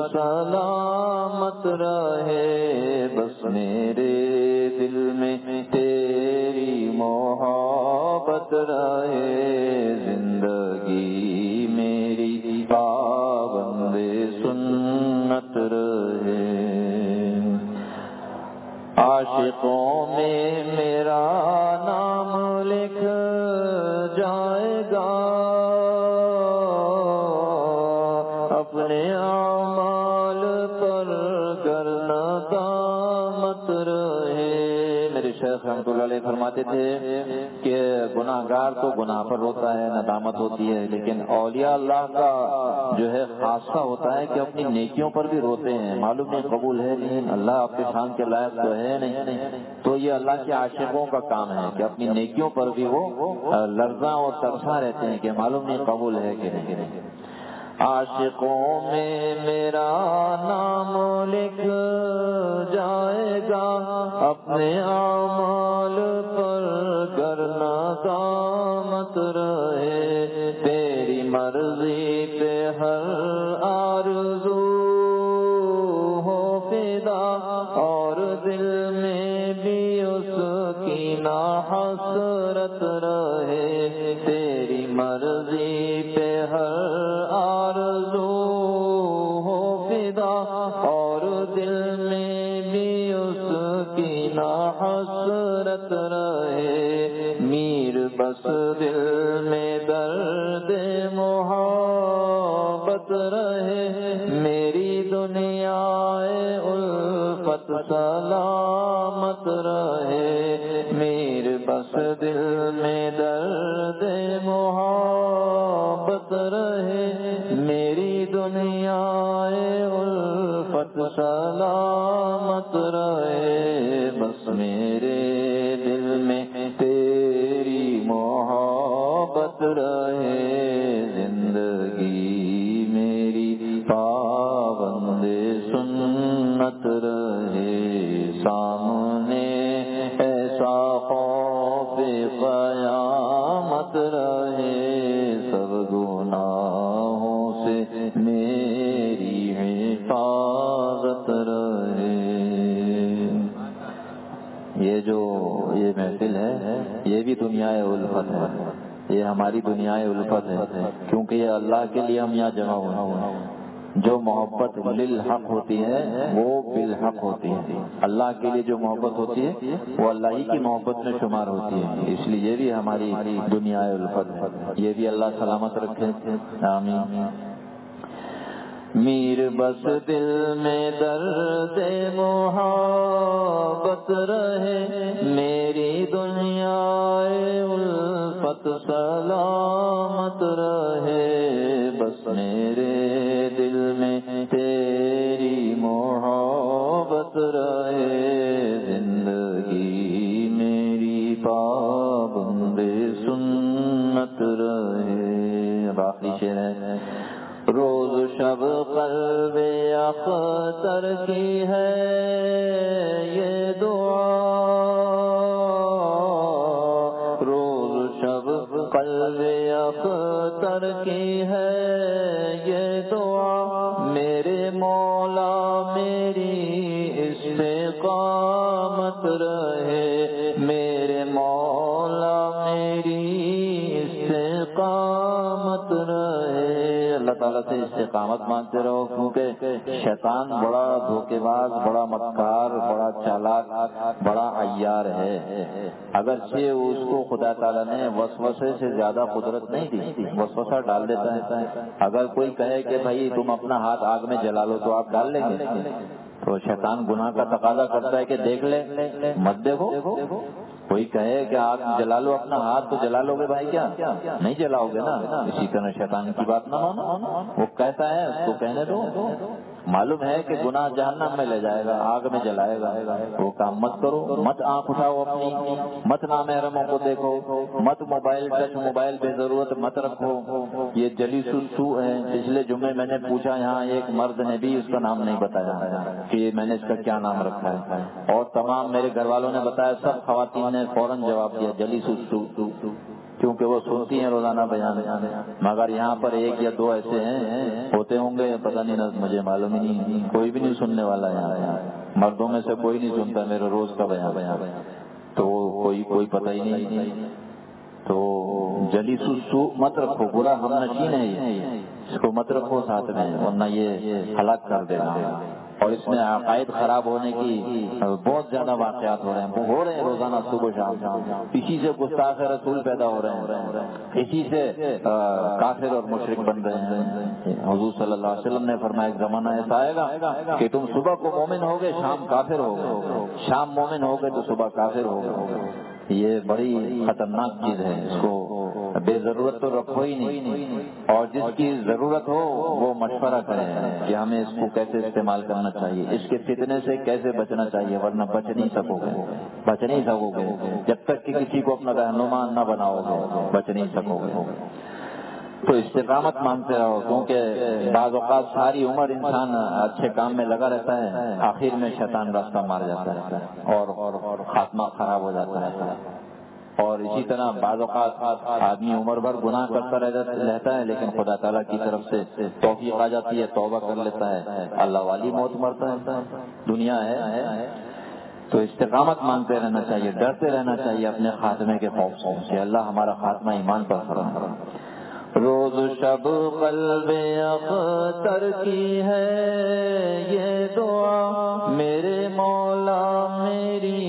سلامت رہے بس میرے دل میں تیری محبت رہے زندگی میری پابند سنت رہے عاشقوں میں میرا نام لکھ جائے گا اپنے اعمال پر گر ندامت رہے میرے شیخ رحمۃ اللہ علیہ فرماتے تھے کہ گناہ گار تو گناہ پر روتا ہے ندامت ہوتی ہے لیکن اولیاء اللہ کا جو ہے خاصہ ہوتا ہے کہ اپنی نیکیوں پر بھی روتے ہیں معلوم نہیں قبول ہے نہیں اللہ آپ کے شان کے لائق تو ہے نہیں تو یہ اللہ کے عاشقوں کا کام ہے کہ اپنی نیکیوں پر بھی وہ لرزاں اور ترساں رہتے ہیں کہ معلوم نہیں قبول ہے کہ نہیں عاشقوں میں میرا نام لکھ جائے گا اپنے اعمال پر گر ندامت رہے تیری مرضی پہ ہر آرزو ہو فدا اور دل میں بھی اس کی نا حسرت رہے تیری مرضی پہ ہر آرزو ہو فدا اور دل میں بھی اس کی نا حسرت رہے میر بس دل میں درد محبت رہے میری دنیا الفت سلامت رہے میر بس دل میں درد محبت رہے میری دنیا الفت سلامت رہے بس میرے دل میں تیری محبت رہے زندگی میری پابند سنت رہے سامنے ایسا خوف قیامت رہے سب گناہوں سے میری حفاظت رہے یہ محفل ہے یہ بھی دنیا الفت ہے یہ ہماری دنیا الفت ہے کیونکہ یہ اللہ کے لیے ہم یہاں جمع ہوئے ہیں جو محبت للحق ہوتی ہے وہ بالحق ہوتی ہے. اللہ کے لیے جو محبت ہوتی ہے وہ اللہ ہی کی محبت میں شمار ہوتی ہے. اس لیے یہ بھی ہماری دنیا الفت ہے. یہ بھی اللہ سلامت رکھے. آمین. میر بس دل میں درد محبت رہے، میری دنیا الفت سلامت رہے. بس میرے دل میں تیری محبت رہے، زندگی میری پابند سنت رہے. اب آخری شعر ہے. روز شب قلب اختر کی ہے یہ دعا، روز شب قلب اختر کی ہے یہ دعا. میرے مولا میری استقامت رہے، میرے مولا میری استقامت رہے. اللہ تعالیٰ سے استقامت مانگتے رہو، کیونکہ شیطان بڑا دھوکے باز، بڑا مکار، بڑا چالاک، بڑا عیار ہے. اگرچہ اس کو خدا تعالیٰ نے وسوسے سے زیادہ قدرت نہیں دی، وسوسہ ڈال دیتا ہے. اگر کوئی کہے کہ بھائی تم اپنا ہاتھ آگ میں جلا لو تو آپ ڈال لیں گے؟ تو شیطان گناہ کا تقاضا کرتا ہے کہ دیکھ لے، مت دیکھو. کوئی کہے کہ آگ جلا لو اپنا ہاتھ تو جلا لو گے بھائی؟ کیا نہیں جلاؤ گے نا. اسی طرح شیطان کی بات نہ مانو، وہ کہتا ہے اس کو کہنے دو. معلوم ہے کہ گناہ جہنم میں لے جائے گا، آگ میں جلائے گا. وہ کام مت کرو. مت آنکھ اٹھاؤ اپنی، مت نامحرموں کو دیکھو، مت موبائل ٹچ موبائل بے ضرورت مت رکھو. یہ جلیس السوء ہے. پچھلے جمعے میں نے پوچھا، یہاں ایک مرد نے بھی اس کا نام نہیں بتایا کہ میں نے اس کا کیا نام رکھا ہے، اور تمام میرے گھر والوں نے بتایا. سب خواتین نے فوراً جواب دیا جلیس السوء، کیونکہ وہ سنتی ہیں روزانہ بیان. مگر یہاں پر ایک یا دو ایسے ہیں، ہوتے ہوں گے پتہ نہیں، مجھے معلوم ہی نہیں. کوئی بھی نہیں سننے والا یہاں، مردوں میں سے کوئی نہیں سنتا میرے روز کا بیان. تو کوئی پتہ ہی نہیں. تو جلیس السوء مت رکھو، برا ہم نشین ہے یہ، اس کو مت رکھو ساتھ میں، ورنہ یہ ہلاک کر دے گا. اور اس میں عقائد خراب ہونے کی بہت زیادہ واقعات ہو رہے ہیں روزانہ صبح شام. اسی سے گستاخ رسول پیدا ہو رہے ہیں، اسی سے کافر اور مشرک بن رہے ہیں. حضور صلی اللہ علیہ وسلم نے فرمایا ایک زمانہ ایسا آئے گا کہ تم صبح کو مومن ہوگے، شام کافر ہوگے، شام مومن ہوگے تو صبح کافر ہوگے. یہ بڑی خطرناک چیز ہے. اس کو بے ضرورت تو رکھو ہی نہیں، اور جس کی ضرورت ہو وہ مشورہ کرے کہ ہمیں اس کو کیسے استعمال کرنا چاہیے، اس کے فتنے سے کیسے بچنا چاہیے، ورنہ بچ نہیں سکو گے. جب تک کہ کسی کو اپنا رہنما نہ بناؤ گے بچ نہیں سکو گے. تو استقامت مانگتے رہو، کیونکہ بعض اوقات ساری عمر انسان اچھے کام میں لگا رہتا ہے، آخر میں شیطان راستہ مار جاتا ہے اور خاتمہ خراب ہو جاتا ہے. اور اسی طرح بعض اوقات آدمی عمر بھر گناہ کرتا رہتا ہے، لیکن خدا تعالیٰ کی طرف سے توفیق آ جاتی ہے، توبہ کر لیتا ہے، اللہ والی موت مرتا ہے. دنیا ہے. تو استقامت مانگتے رہنا چاہیے، ڈرتے رہنا چاہیے اپنے خاتمے کے خوف سے کہ اللہ ہمارا خاتمہ ایمان پر فرما. روز شب قلب اختر کی ہے یہ دعا، میرے مولا میری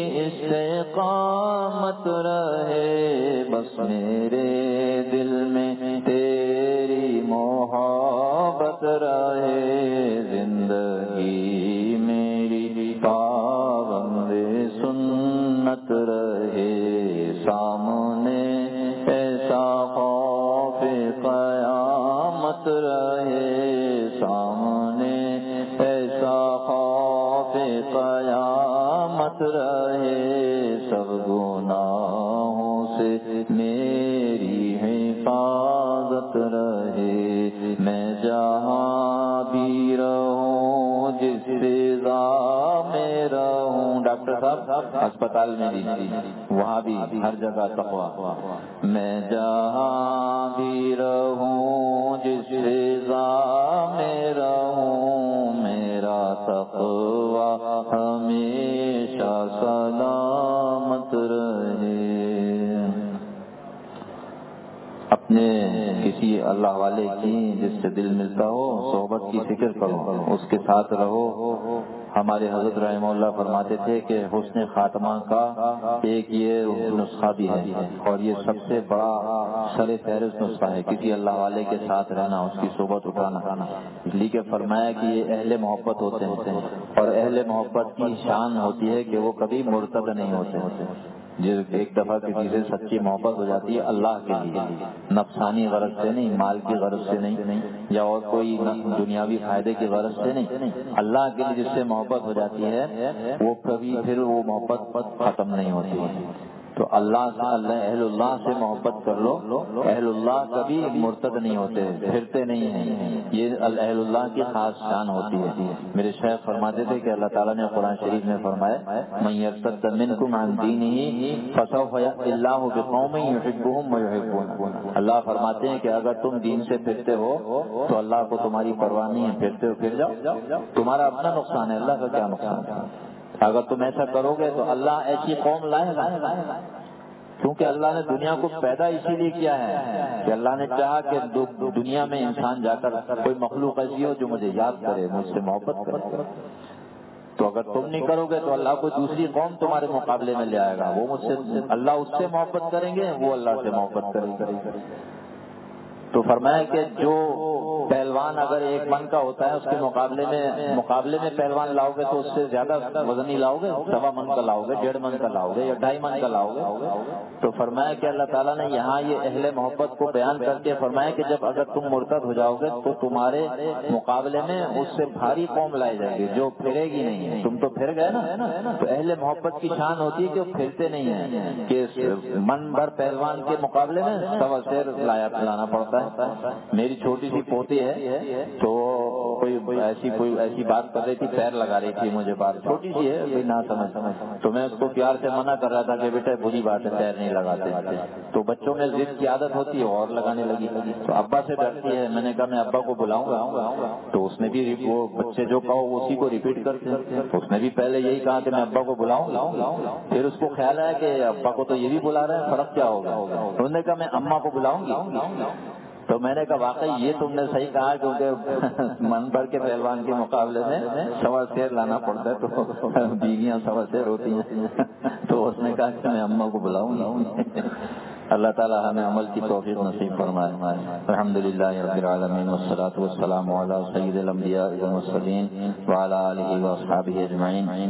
استقامت رہے. بس میرے دل میں تیری محبت رہے، زندگی میری پابند سنت رہے. سامنے ایسا خوف قیامت رہے، سامنے ایسا خوف قیامت رہے. سب گناہوں سے میری حفاظت رہے. میں جہاں بھی رہوں، جس فضا میں رہوں، ڈاکٹر صاحب اسپتال میں بھی، وہاں بھی ہر جگہ تقویٰ. میں جہاں بھی رہوں، جس فضا میں رہوں، میرا تقویٰ ہمیشہ سلامت رہے. اپنے کسی اللہ والے کی جس سے دل ملتا ہو صحبت کی فکر کرو، اس کے ساتھ رہو۔ ہمارے حضرت رحمہ اللہ فرماتے تھے کہ حسن خاتمہ کا ایک یہ نسخہ بھی ہے، اور یہ سب سے بڑا سر فہرست نسخہ ہے، کسی اللہ والے کے ساتھ رہنا، اس کی صحبت اٹھانا۔ اس لیے کہ فرمایا کہ یہ اہل محبت ہوتے ہیں، اور اہل محبت کی شان ہوتی ہے کہ وہ کبھی مرتد نہیں ہوتے۔ ایک دفعہ کسی سے سچی محبت ہو جاتی ہے اللہ کے لیے، نفسانی غرض سے نہیں، مال کی غرض سے نہیں، یا اور کوئی دنیاوی فائدے کی غرض سے نہیں، اللہ کے لیے جس سے محبت ہو جاتی ہے وہ کبھی پھر وہ محبت ختم نہیں ہوتی۔ تو اللہ سے، اہل اللہ سے محبت کر لو، اہل اللہ کبھی مرتد نہیں ہوتے، پھرتے نہیں ہیں، یہ اہل اللہ کی خاص شان ہوتی ہے۔ میرے شیخ فرماتے تھے کہ اللہ تعالیٰ نے قرآن شریف میں فرمایا من یرتد منکم عن دینہ فسوف یأتی اللہ بقوم یحبہم ویحبونہ۔ اللہ فرماتے ہیں کہ اگر تم دین سے پھرتے ہو تو اللہ کو تمہاری پرواہ نہیں ہے، پھرتے ہو پھر جاؤ، تمہارا اپنا نقصان ہے، اللہ کا کیا نقصان ہے۔ اگر تم ایسا کرو گے تو اللہ ایسی قوم لائے گا، کیونکہ اللہ نے دنیا کو پیدا اسی لیے کیا ہے کہ اللہ نے چاہا کہ دنیا میں انسان جا کر کوئی مخلوق ایسی ہو جو مجھے یاد کرے، مجھ سے محبت کرے۔ تو اگر تم نہیں کرو گے تو اللہ کو دوسری قوم تمہارے مقابلے میں لے آئے گا، وہ مجھ سے، اللہ اس سے محبت کریں گے، وہ اللہ سے محبت کریں گے۔ تو فرمایا کہ جو پہلوان اگر ایک من کا ہوتا ہے، اس کے مقابلے میں پہلوان لاؤ گے تو اس سے زیادہ وزنی لاؤ گے، 1.25 من کا لاؤ گے، 1.5 من کا لاؤ گے، یا 2.5 من کا لاؤ گے۔ تو فرمایا کہ اللہ تعالیٰ نے یہاں یہ اہل محبت کو بیان کر کے فرمایا کہ جب اگر تم مرتد ہو جاؤ گے تو تمہارے مقابلے میں اس سے بھاری قوم لائی جائے گی جو پھرے گی نہیں، تم تو پھر گئے نا۔ تو اہل محبت کی شان ہوتی ہے کہ وہ پھرتے نہیں ہیں، کہ من بھر پہلوان کے مقابلے میں سوا سیر لانا پڑتا ہے۔ میری چھوٹی سی پوتی ہے تو کوئی ایسی بات کر رہی تھی، پیر لگا رہی تھی مجھے، بات چھوٹی سی ہے کوئی نہ سمجھ، تو میں اس کو پیار سے منع کر رہا تھا کہ بیٹا بری بات ہے، پیر نہیں لگاتے۔ تو بچوں میں ضد کی عادت ہوتی ہے اور لگانے لگی، تو ابا سے ڈرتی ہے۔ میں نے کہا میں ابا کو بلاؤں گا، تو اس نے بھی وہ بچے جو کہو اسی کو ریپیٹ کرتے ہیں، تو اس نے بھی پہلے یہی کہا کہ میں ابا کو بلاؤں گا۔ پھر اس کو خیال آیا کہ ابا کو تو یہ بھی بلا رہے ہیں، فرق کیا ہوگا؟ انہوں نے کہا میں اماں کو بلاؤں گی۔ تو میں نے کہا واقعی یہ تم نے صحیح کہا، کیونکہ من بھر کے پہلوان کے مقابلے میں 1.25 سیر لانا پڑتا ہے، تو بیویاں 1.25 سیر ہوتی ہیں۔ تو اس نے کہا کہ میں اماں کو بلاؤں گی۔ اللہ تعالیٰ ہمیں عمل کی توفیق نصیب فرمائے۔ الحمدللہ رب العالمین والصلاة والسلام علی سید الانبیاء والمرسلین وعلی آلہ واصحابہ اجمعین۔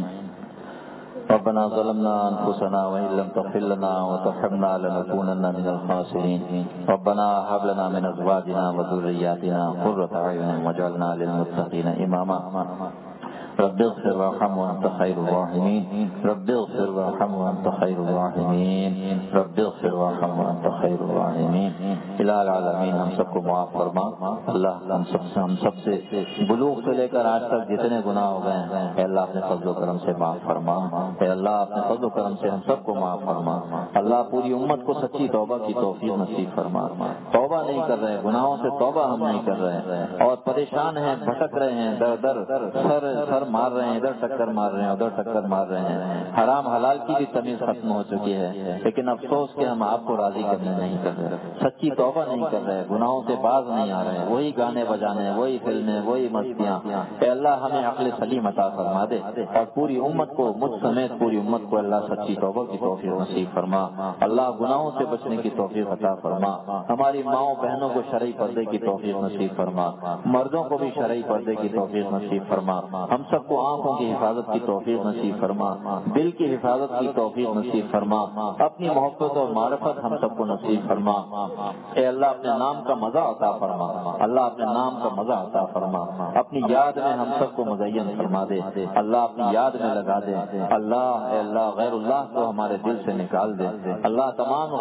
ربنا ظلمنا انفسنا وان لم تغفر لنا وترحمنا لنكونن من الخاسرين ربنا هب لنا من ازواجنا وذرياتنا قرة اعين واجعلنا للمتقين اماما رب اغفر وارحم وانت خیر الراحمین رب اغفر وارحم وانت خیر الراحمین رب اغفر وارحم وانت خیر الراحمین۔ الہ العالمین ہم سب کو معاف فرما اللہ، ہم سب سے بلوغ سے لے کر آج تک جتنے گناہ ہو گئے ہیں اے اللہ اپنے فضل و کرم سے معاف فرما، اے اللہ اپنے فضل و کرم سے ہم سب کو معاف فرما۔ اللہ پوری امت کو سچی توبہ کی توفیق نصیب فرما۔ توبہ نہیں کر رہے، گناہوں سے توبہ ہم نہیں کر رہے اور پریشان ہیں، بھٹک رہے ہیں، در سر مار رہے ہیں، ادھر ٹکر مار رہے ہیں، ادھر ٹکر مار رہے ہیں، حرام حلال کی بھی تمیز ختم ہو چکی ہے، لیکن افسوس کہ ہم آپ کو راضی کرنے نہیں کر رہے، سچی توبہ نہیں کر رہے، گناہوں سے باز نہیں آ رہے، وہی گانے بجانے، وہی فلمیں، وہی مستیاں۔ اے اللہ ہمیں عقل سلیم عطا فرما دے اور پوری امت کو، مجھ سمیت پوری امت کو اللہ سچی توبہ کی توفیق نصیب فرما۔ اللہ گناہوں سے بچنے کی توفیق عطا فرما، ہماری ماؤں بہنوں کو شرعی پردے کی توفیق نصیب فرما، مردوں کو بھی شرعی پردے کی توفیق نصیب فرما، ہم سب کو آنکھوں کی حفاظت کی توفیق نصیب فرما، دل کی حفاظت کی توفیق نصیب فرما، اپنی محبت اور معرفت ہم سب کو نصیب فرما۔ اے اللہ اپنے نام کا مزہ عطا فرما، اللہ اپنے نام کا مزہ عطا فرما، اپنی یاد میں ہم سب کو مزین فرما دے، اللہ اپنی یاد میں لگا دے، اللہ اے اللہ غیر اللہ کو ہمارے دل سے نکال دے، اللہ تمام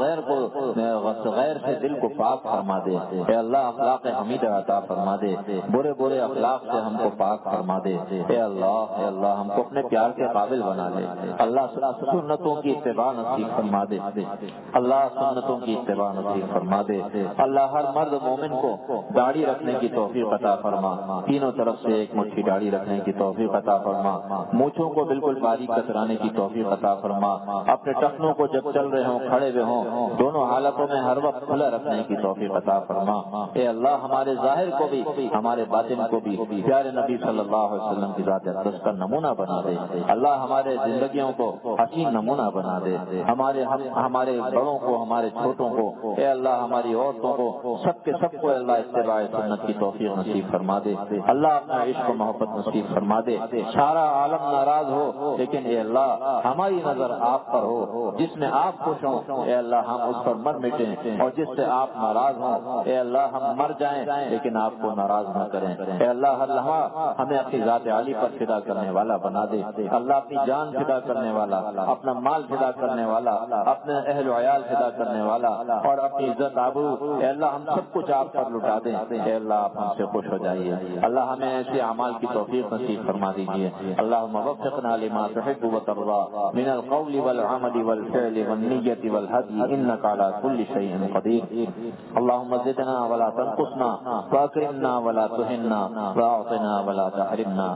غیر سے دل کو پاک فرما دے، اے اللہ اخلاق حمیدہ عطا فرما دے، برے اخلاق سے ہم کو پاک فرما دے، اے اے اللہ ہم کو اپنے پیار کے قابل بنا دے. اللہ سنتوں کی اتباع نصیب فرما دے. اللہ سنتوں کی اتباع نصیب فرما دے. اللہ ہر مرد مومن کو داڑھی رکھنے کی توفیق عطا فرما. تینوں طرف سے ایک مٹھی داڑھی رکھنے کی توفیق عطا فرما. مونچھوں کو بالکل باریک کترانے کی توفیق عطا فرما. اپنے ٹخنوں کو جب چل رہے ہوں کھڑے ہوئے ہوں دونوں حالتوں میں ہر وقت کھلا رکھنے کی توفیق عطا فرما. اے اللہ ہمارے ظاہر کو بھی ہمارے باطن کو بھی پیارے نبی صلی اللہ علیہ وسلم کی ذات اقدس کا نمونہ بنا دے. اللہ ہمارے زندگیوں کو حسین نمونہ بنا دے. ہمارے بڑوں کو ہمارے چھوٹوں کو اے اللہ ہماری عورتوں کو سب کو اللہ اتباع سنت کی توفیق نصیب فرما دے. اللہ اپنا عشق و محبت نصیب فرما دے. سارا عالم ناراض ہو لیکن اے اللہ ہماری نظر آپ پر ہو. جس میں آپ خوش ہوں اے اللہ ہم اس پر مر مٹیں اور جس سے آپ ناراض ہوں اے اللہ ہم مر جائیں لیکن آپ کو ناراض نہ کریں. اے اللہ ہر لمحہ ہمیں اپنی ذات عالی پر فدا کرنے والا بنا دے. اللہ اپنی جان فدا کرنے والا, اپنا مال فدا کرنے والا, اپنے اہل و عیال فدا کرنے والا اور اپنی عزت آبرو اے اللہ ہم سب کچھ آپ پر لٹا دیں. اے اللہ آپ ہم سے خوش ہو جائیے. اللہ ہمیں ایسے اعمال کی توفیق نصیب فرما دیجیے. اللہم وفقنا لما تحب وترضى من القول والعمل والفعل والنیة والهدی انک علی کل شیء قدیر. اللہم زدنا ولا تنقصنا واکرمنا ولا تہنا واعطنا ولا تحرمنا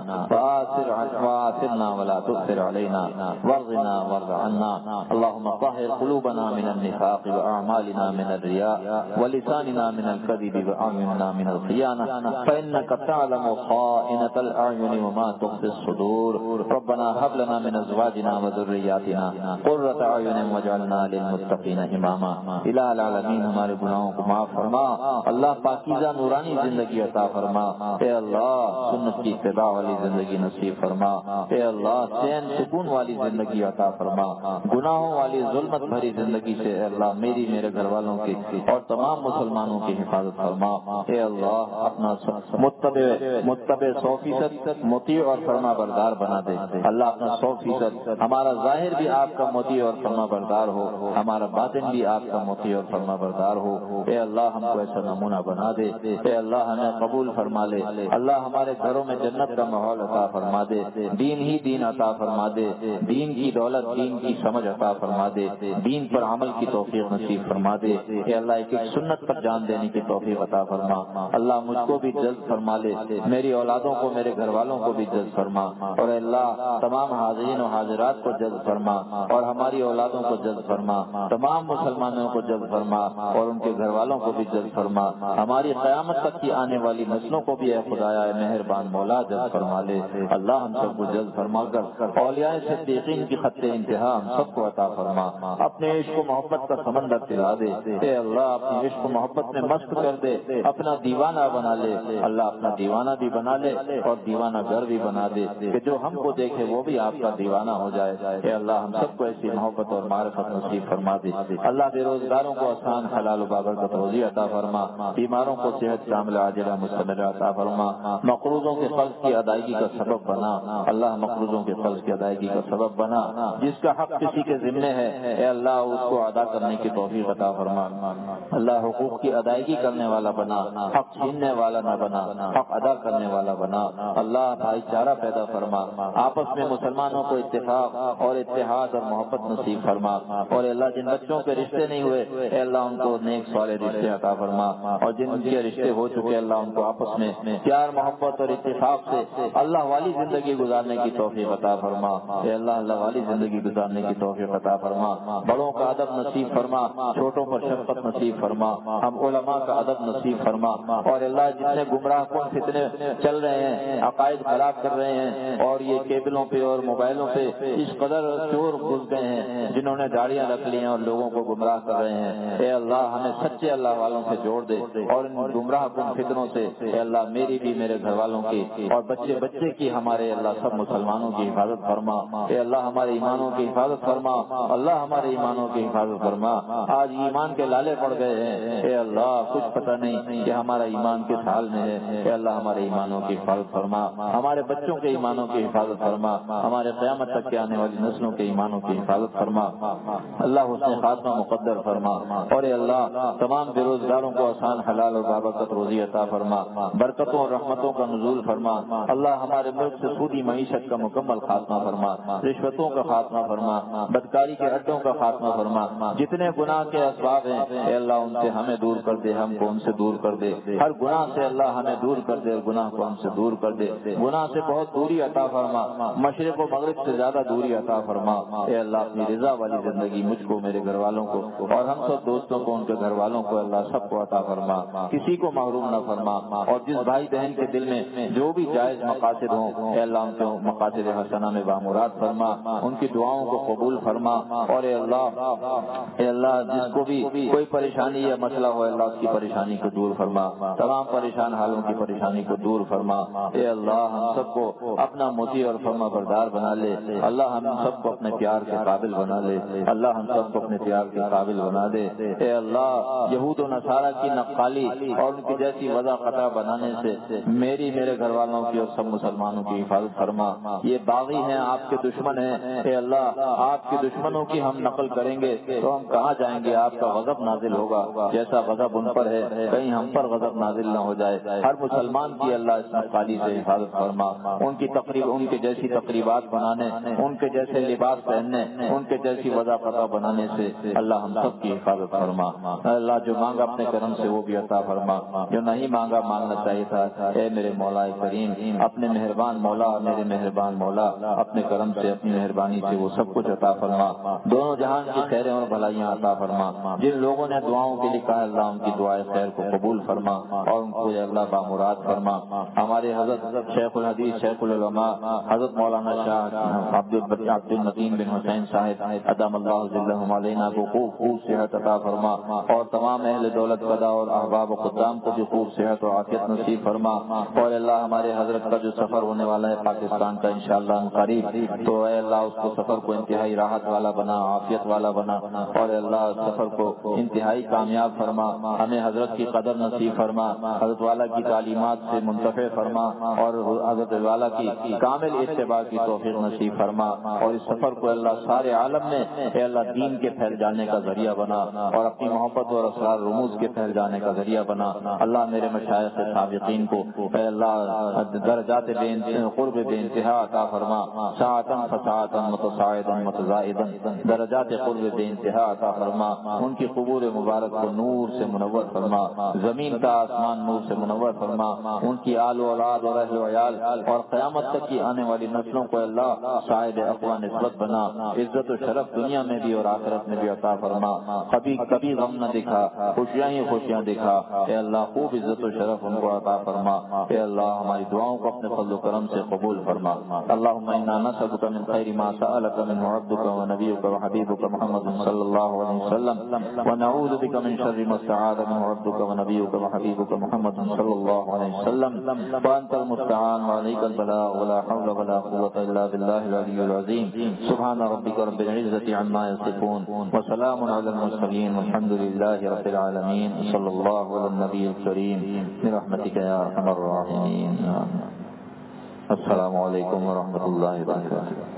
وآثرنا ولا تؤثر علينا وارضنا وارض عنا. اللهم طهر قلوبنا من النفاق وأعمالنا من الرياء ولساننا من الكذب وأعيننا من الخيانة فإنك تعلم خائنة الأعين وما تخفي الصدور. ربنا هب لنا من أزواجنا وذرياتنا قرة أعين واجعلنا للمتقين إماما. الہ العالمین ہمارے گناہوں کو معاف فرما. اللہ پاکیزہ نورانی زندگی عطا فرما. اے اللہ سنت کی اتباع والی زندگی نصیب فرما. اے اللہ چین سکون والی زندگی عطا فرما. گناہوں والی ظلمت بھری زندگی سے اے اللہ میری میرے گھر والوں کی اور تمام مسلمانوں کی حفاظت فرما. اے اللہ اپنا متبع 100% مطیع اور فرما بردار بنا دے. اللہ اپنا 100% ہمارا ظاہر بھی آپ کا مطیع اور فرما بردار ہو, ہمارا باطن بھی آپ کا مطیع اور فرما بردار ہو. اے اللہ ہم کو ایسا نمونہ بنا دے. اے اللہ ہمیں قبول فرما لے. اللہ ہمارے گھروں میں جنت کا ماحول عطا فرما دے. دین ہی دین عطا فرما دے. دین کی دولت دین کی سمجھ عطا فرما دے. دین پر عمل کی توفیق نصیب فرما دے. اے اللہ ایک سنت پر جان دینے کی توفیق عطا فرما. اللہ مجھ کو بھی جلد فرما لے, میری اولادوں کو میرے گھر والوں کو بھی جلد فرما. اور اللہ تمام حاضرین و حاضرات کو جلد فرما اور ہماری اولادوں کو جلد فرما. تمام مسلمانوں کو جلد فرما اور ان کے گھر والوں کو بھی جلد فرما. ہماری قیامت تک کی آنے والی نسلوں کو بھی اے خدایا مہربان مولا جلد فرما لے. اللہ ہم سب کو جلد فرما کر اولیاء صدیقین کی خط انتہا ہم سب کو عطا فرما. اپنے عشق و محبت کا سمندر پلا دے. اے اللہ اپنی عشق و محبت میں مست کر دے. اپنا دیوانہ بنا لے. اللہ اپنا دیوانہ بھی بنا لے اور دیوانہ گھر بھی بنا دے کہ جو ہم کو دیکھے وہ بھی آپ کا دیوانہ ہو جائے. اے اللہ ہم سب کو ایسی محبت اور معرفت نصیب فرما دے. اللہ بے روزگاروں کو آسان حلال و بابرکت روزی عطا فرما. بیماروں کو صحت کاملہ عاجلہ مستمرہ عطا فرما. مقروضوں کے قرض کی ادائیگی کا سبب بنا. اللہ مقروضوں کے قرض کی ادائیگی کا سبب بنا. جس کا حق کسی کے ذمے ہے اے اللہ اس کو ادا کرنے کی توفیق عطا فرما. اللہ حقوق کی ادائیگی کرنے والا بنا, حق چھیننے والا نہ بنا, حق ادا کرنے والا بنا. اللہ بھائی چارہ پیدا فرما. آپس میں مسلمانوں کو اتفاق اور اتحاد اور محبت نصیب فرما. اور اللہ جن بچوں کے رشتے نہیں ہوئے اے اللہ ان کو نیک صالح رشتے عطا فرما. اور جن کے رشتے ہو چکے اللہ ان کو آپس میں پیار محبت اور اتفاق سے اللہ والی زندگی گزارنے کی توفیق عطا فرما. اے اللہ والی زندگی گزارنے کی توفیق عطا فرما. بڑوں کا ادب نصیب فرما, چھوٹوں پر شفقت نصیب فرما. ہم علماء کا ادب نصیب فرما. اور اللہ جتنے گمراہ کن فتنے چل رہے ہیں, عقائد خراب کر رہے ہیں اور یہ کیبلوں پہ اور موبائلوں پہ اس قدر چور گھس گئے ہیں جنہوں نے داڑیاں رکھ لی ہیں اور لوگوں کو گمراہ کر رہے ہیں. اے اللہ ہمیں سچے اللہ والوں سے جوڑ دے اور ان گمراہ کن فتنوں سے اے اللہ میری بھی میرے گھر والوں کی اور بچے بچے کی ہمارے اللہ سب مسلمانوں کی حفاظت فرما. اے اللہ ہمارے ایمانوں کی حفاظت فرما. اللہ ہمارے ایمانوں کی حفاظت فرما. آج ایمان کے لالے پڑ گئے ہیں اے اللہ کچھ پتہ نہیں کہ ہمارا ایمان کس حال میں ہے. اے اللہ ہمارے ایمانوں کی حفاظت فرما. ہمارے بچوں کے ایمانوں کی حفاظت فرما. ہمارے قیامت تک کے آنے والی نسلوں کے ایمانوں کی حفاظت فرما. اللہ حسن خاتمہ مقدر فرما. اور اے اللہ تمام بے روزگاروں کو آسان حلال اور بابرکت روزی عطا فرما. برکتوں اور رحمتوں کا نزول فرما. اللہ ہمارے ہمارے ملک سے سودی معیشت کا مکمل خاتمہ فرما، رشوتوں کا خاتمہ فرما، بدکاری کے اڈوں کا خاتمہ فرما، جتنے گناہ کے اسباب ہیں اے اللہ ان سے ہمیں دور کر دے، ہم کو ان سے دور کر دے، ہر گناہ سے اللہ ہمیں دور کر دے اور گناہ کو ہم سے دور کر دے، گناہ سے بہت دوری عطا فرما، مشرق و مغرب سے زیادہ دوری عطا فرما اے اللہ، اپنی رضا والی زندگی مجھ کو، میرے گھر والوں کو اور ہم سب دوستوں کو، ان کے گھر والوں کو اللہ سب کو عطا فرما، کسی کو محروم نہ فرما، اور جس بھائی بہن کے دل میں جو بھی جائز مقاصد ہوں اے اللہ ان کے مقاصد حسنہ میں بامراد فرما، ان کی دعاؤں کو قبول فرما، اور اے اللہ جس کو بھی کوئی پریشانی یا مسئلہ ہو اللہ اس کی پریشانی کو دور فرما، تمام پریشان حالوں کی پریشانی کو دور فرما اے اللہ، ہم سب کو اپنا مطیع اور فرما بردار بنا لے اللہ، ہم سب کو اپنے پیار کے قابل بنا لے اللہ، ہم سب کو اپنے پیار کے قابل بنا دے اے اللہ، یہود و نصارہ کی نقالی اور ان کی جیسی وضع قطع بنانے سے میرے گھر والوں کی اور سب مسلمانوں کی حفاظت فرما، یہ باغی ہیں آپ کے دشمن ہیں اے اللہ، آپ کے دشمنوں کی ہم نقل کریں گے تو ہم کہاں جائیں گے، آپ کا غضب نازل ہوگا، جیسا غضب ان پر ہے کہیں ہم پر غضب نازل نہ ہو جائے، ہر مسلمان کی اللہ اس نقالی سے حفاظت فرما، ان کی تقریب ان کے جیسی تقریبات بنانے، ان کے جیسے لباس پہننے، ان کے جیسی وضع قطع بنانے سے اللہ ہم سب کی حفاظت فرما، اللہ جو مانگا اپنے کرم سے وہ بھی عطا فرما، جو نہیں مانگا مانگنا چاہیے تھا اے میرے مولا کریم، اپنے مہربان مولا، میرے مہربان مولا، اپنے کرم سے اپنی مہربانی سے وہ سب کچھ عطا فرما، دونوں جہان کی خیریں اور بھلائیاں عطا فرما، جن لوگوں نے دعاؤں کے لیے کہا اللہ ان کی دعائیں خیر کو قبول فرما اور ان کو اللہ بامراد فرما، ہمارے حضرت شیخ الحدیث شیخ العلماء حضرت مولانا شاہ عبد المتین بن حسین صاحب ادام اللہ ذلہم علینا کو خوب صحت عطا فرما، اور تمام اہل دولت قضا اور احباب و خدام کو بھی خوب صحت و عافیت نصیب فرما، اور اللہ ہمارے حضرت کا جو سفر ہونے والا ہے پاکستان کا انشاءاللہ قریب، تو اے اللہ اس کو سفر کو انتہائی راحت والا بنا، عافیت والا بنا، اور اللہ سفر کو انتہائی کامیاب فرما، ہمیں حضرت کی قدر نصیب فرما، حضرت والا کی تعلیمات سے منتفع فرما، اور حضرت والا کی کامل اتباع کی توفیق نصیب فرما، اور اس سفر کو اللہ سارے عالم میں اے اللہ دین کے پھیل جانے کا ذریعہ بنا، اور اپنی محبت اور اسرار رموز کے پھیل جانے کا ذریعہ بنا، اللہ میرے مشائخ سابقین کو اے اللہ درجات قرب بے انتہا عطا فرما، ساعتاً فساعتاً متصاعداً متزائداً درجات قرب بے انتہا عطا فرما، ان کی قبور مبارک کو نور سے منور فرما، زمین کا آسمان نور سے منور فرما، ان کی آل و اولاد اور اہل و عیال اور قیامت تک کی آنے والی نسلوں کو اللہ صاحب اقوا نسبت بنا، عزت و شرف دنیا میں بھی اور آخرت میں بھی عطا فرما، کبھی غم نہ دکھا، خوشیاں ہی خوشیاں دکھا اے اللہ، خوب عزت و شرف ان کو عطا فرما اے اللہ، ہماری دعاؤں کو اپنے فضل و کرم سے قبول فرما، اللہم انا نسألک من خیر ما سألک منہ عبدک و نبیک و حبیبک محمد صلی اللہ علیہ وسلم، ونعوذ بک من شر ما استعاذ منہ عبدک و نبیک و حبیبک محمد صلی اللہ علیہ وسلم، وانت المستعان وعلیک البلاغ ولا حول ولا قوة الا باللہ العلی العظیم، سبحان ربک رب العزة عما یصفون وسلام علی المرسلین والحمد للہ رب العالمین، صلی اللہ علی النبی الکریم برحمتک یا ارحم الراحمین، السلام علیکم ورحمۃ اللہ وبرکاتہ۔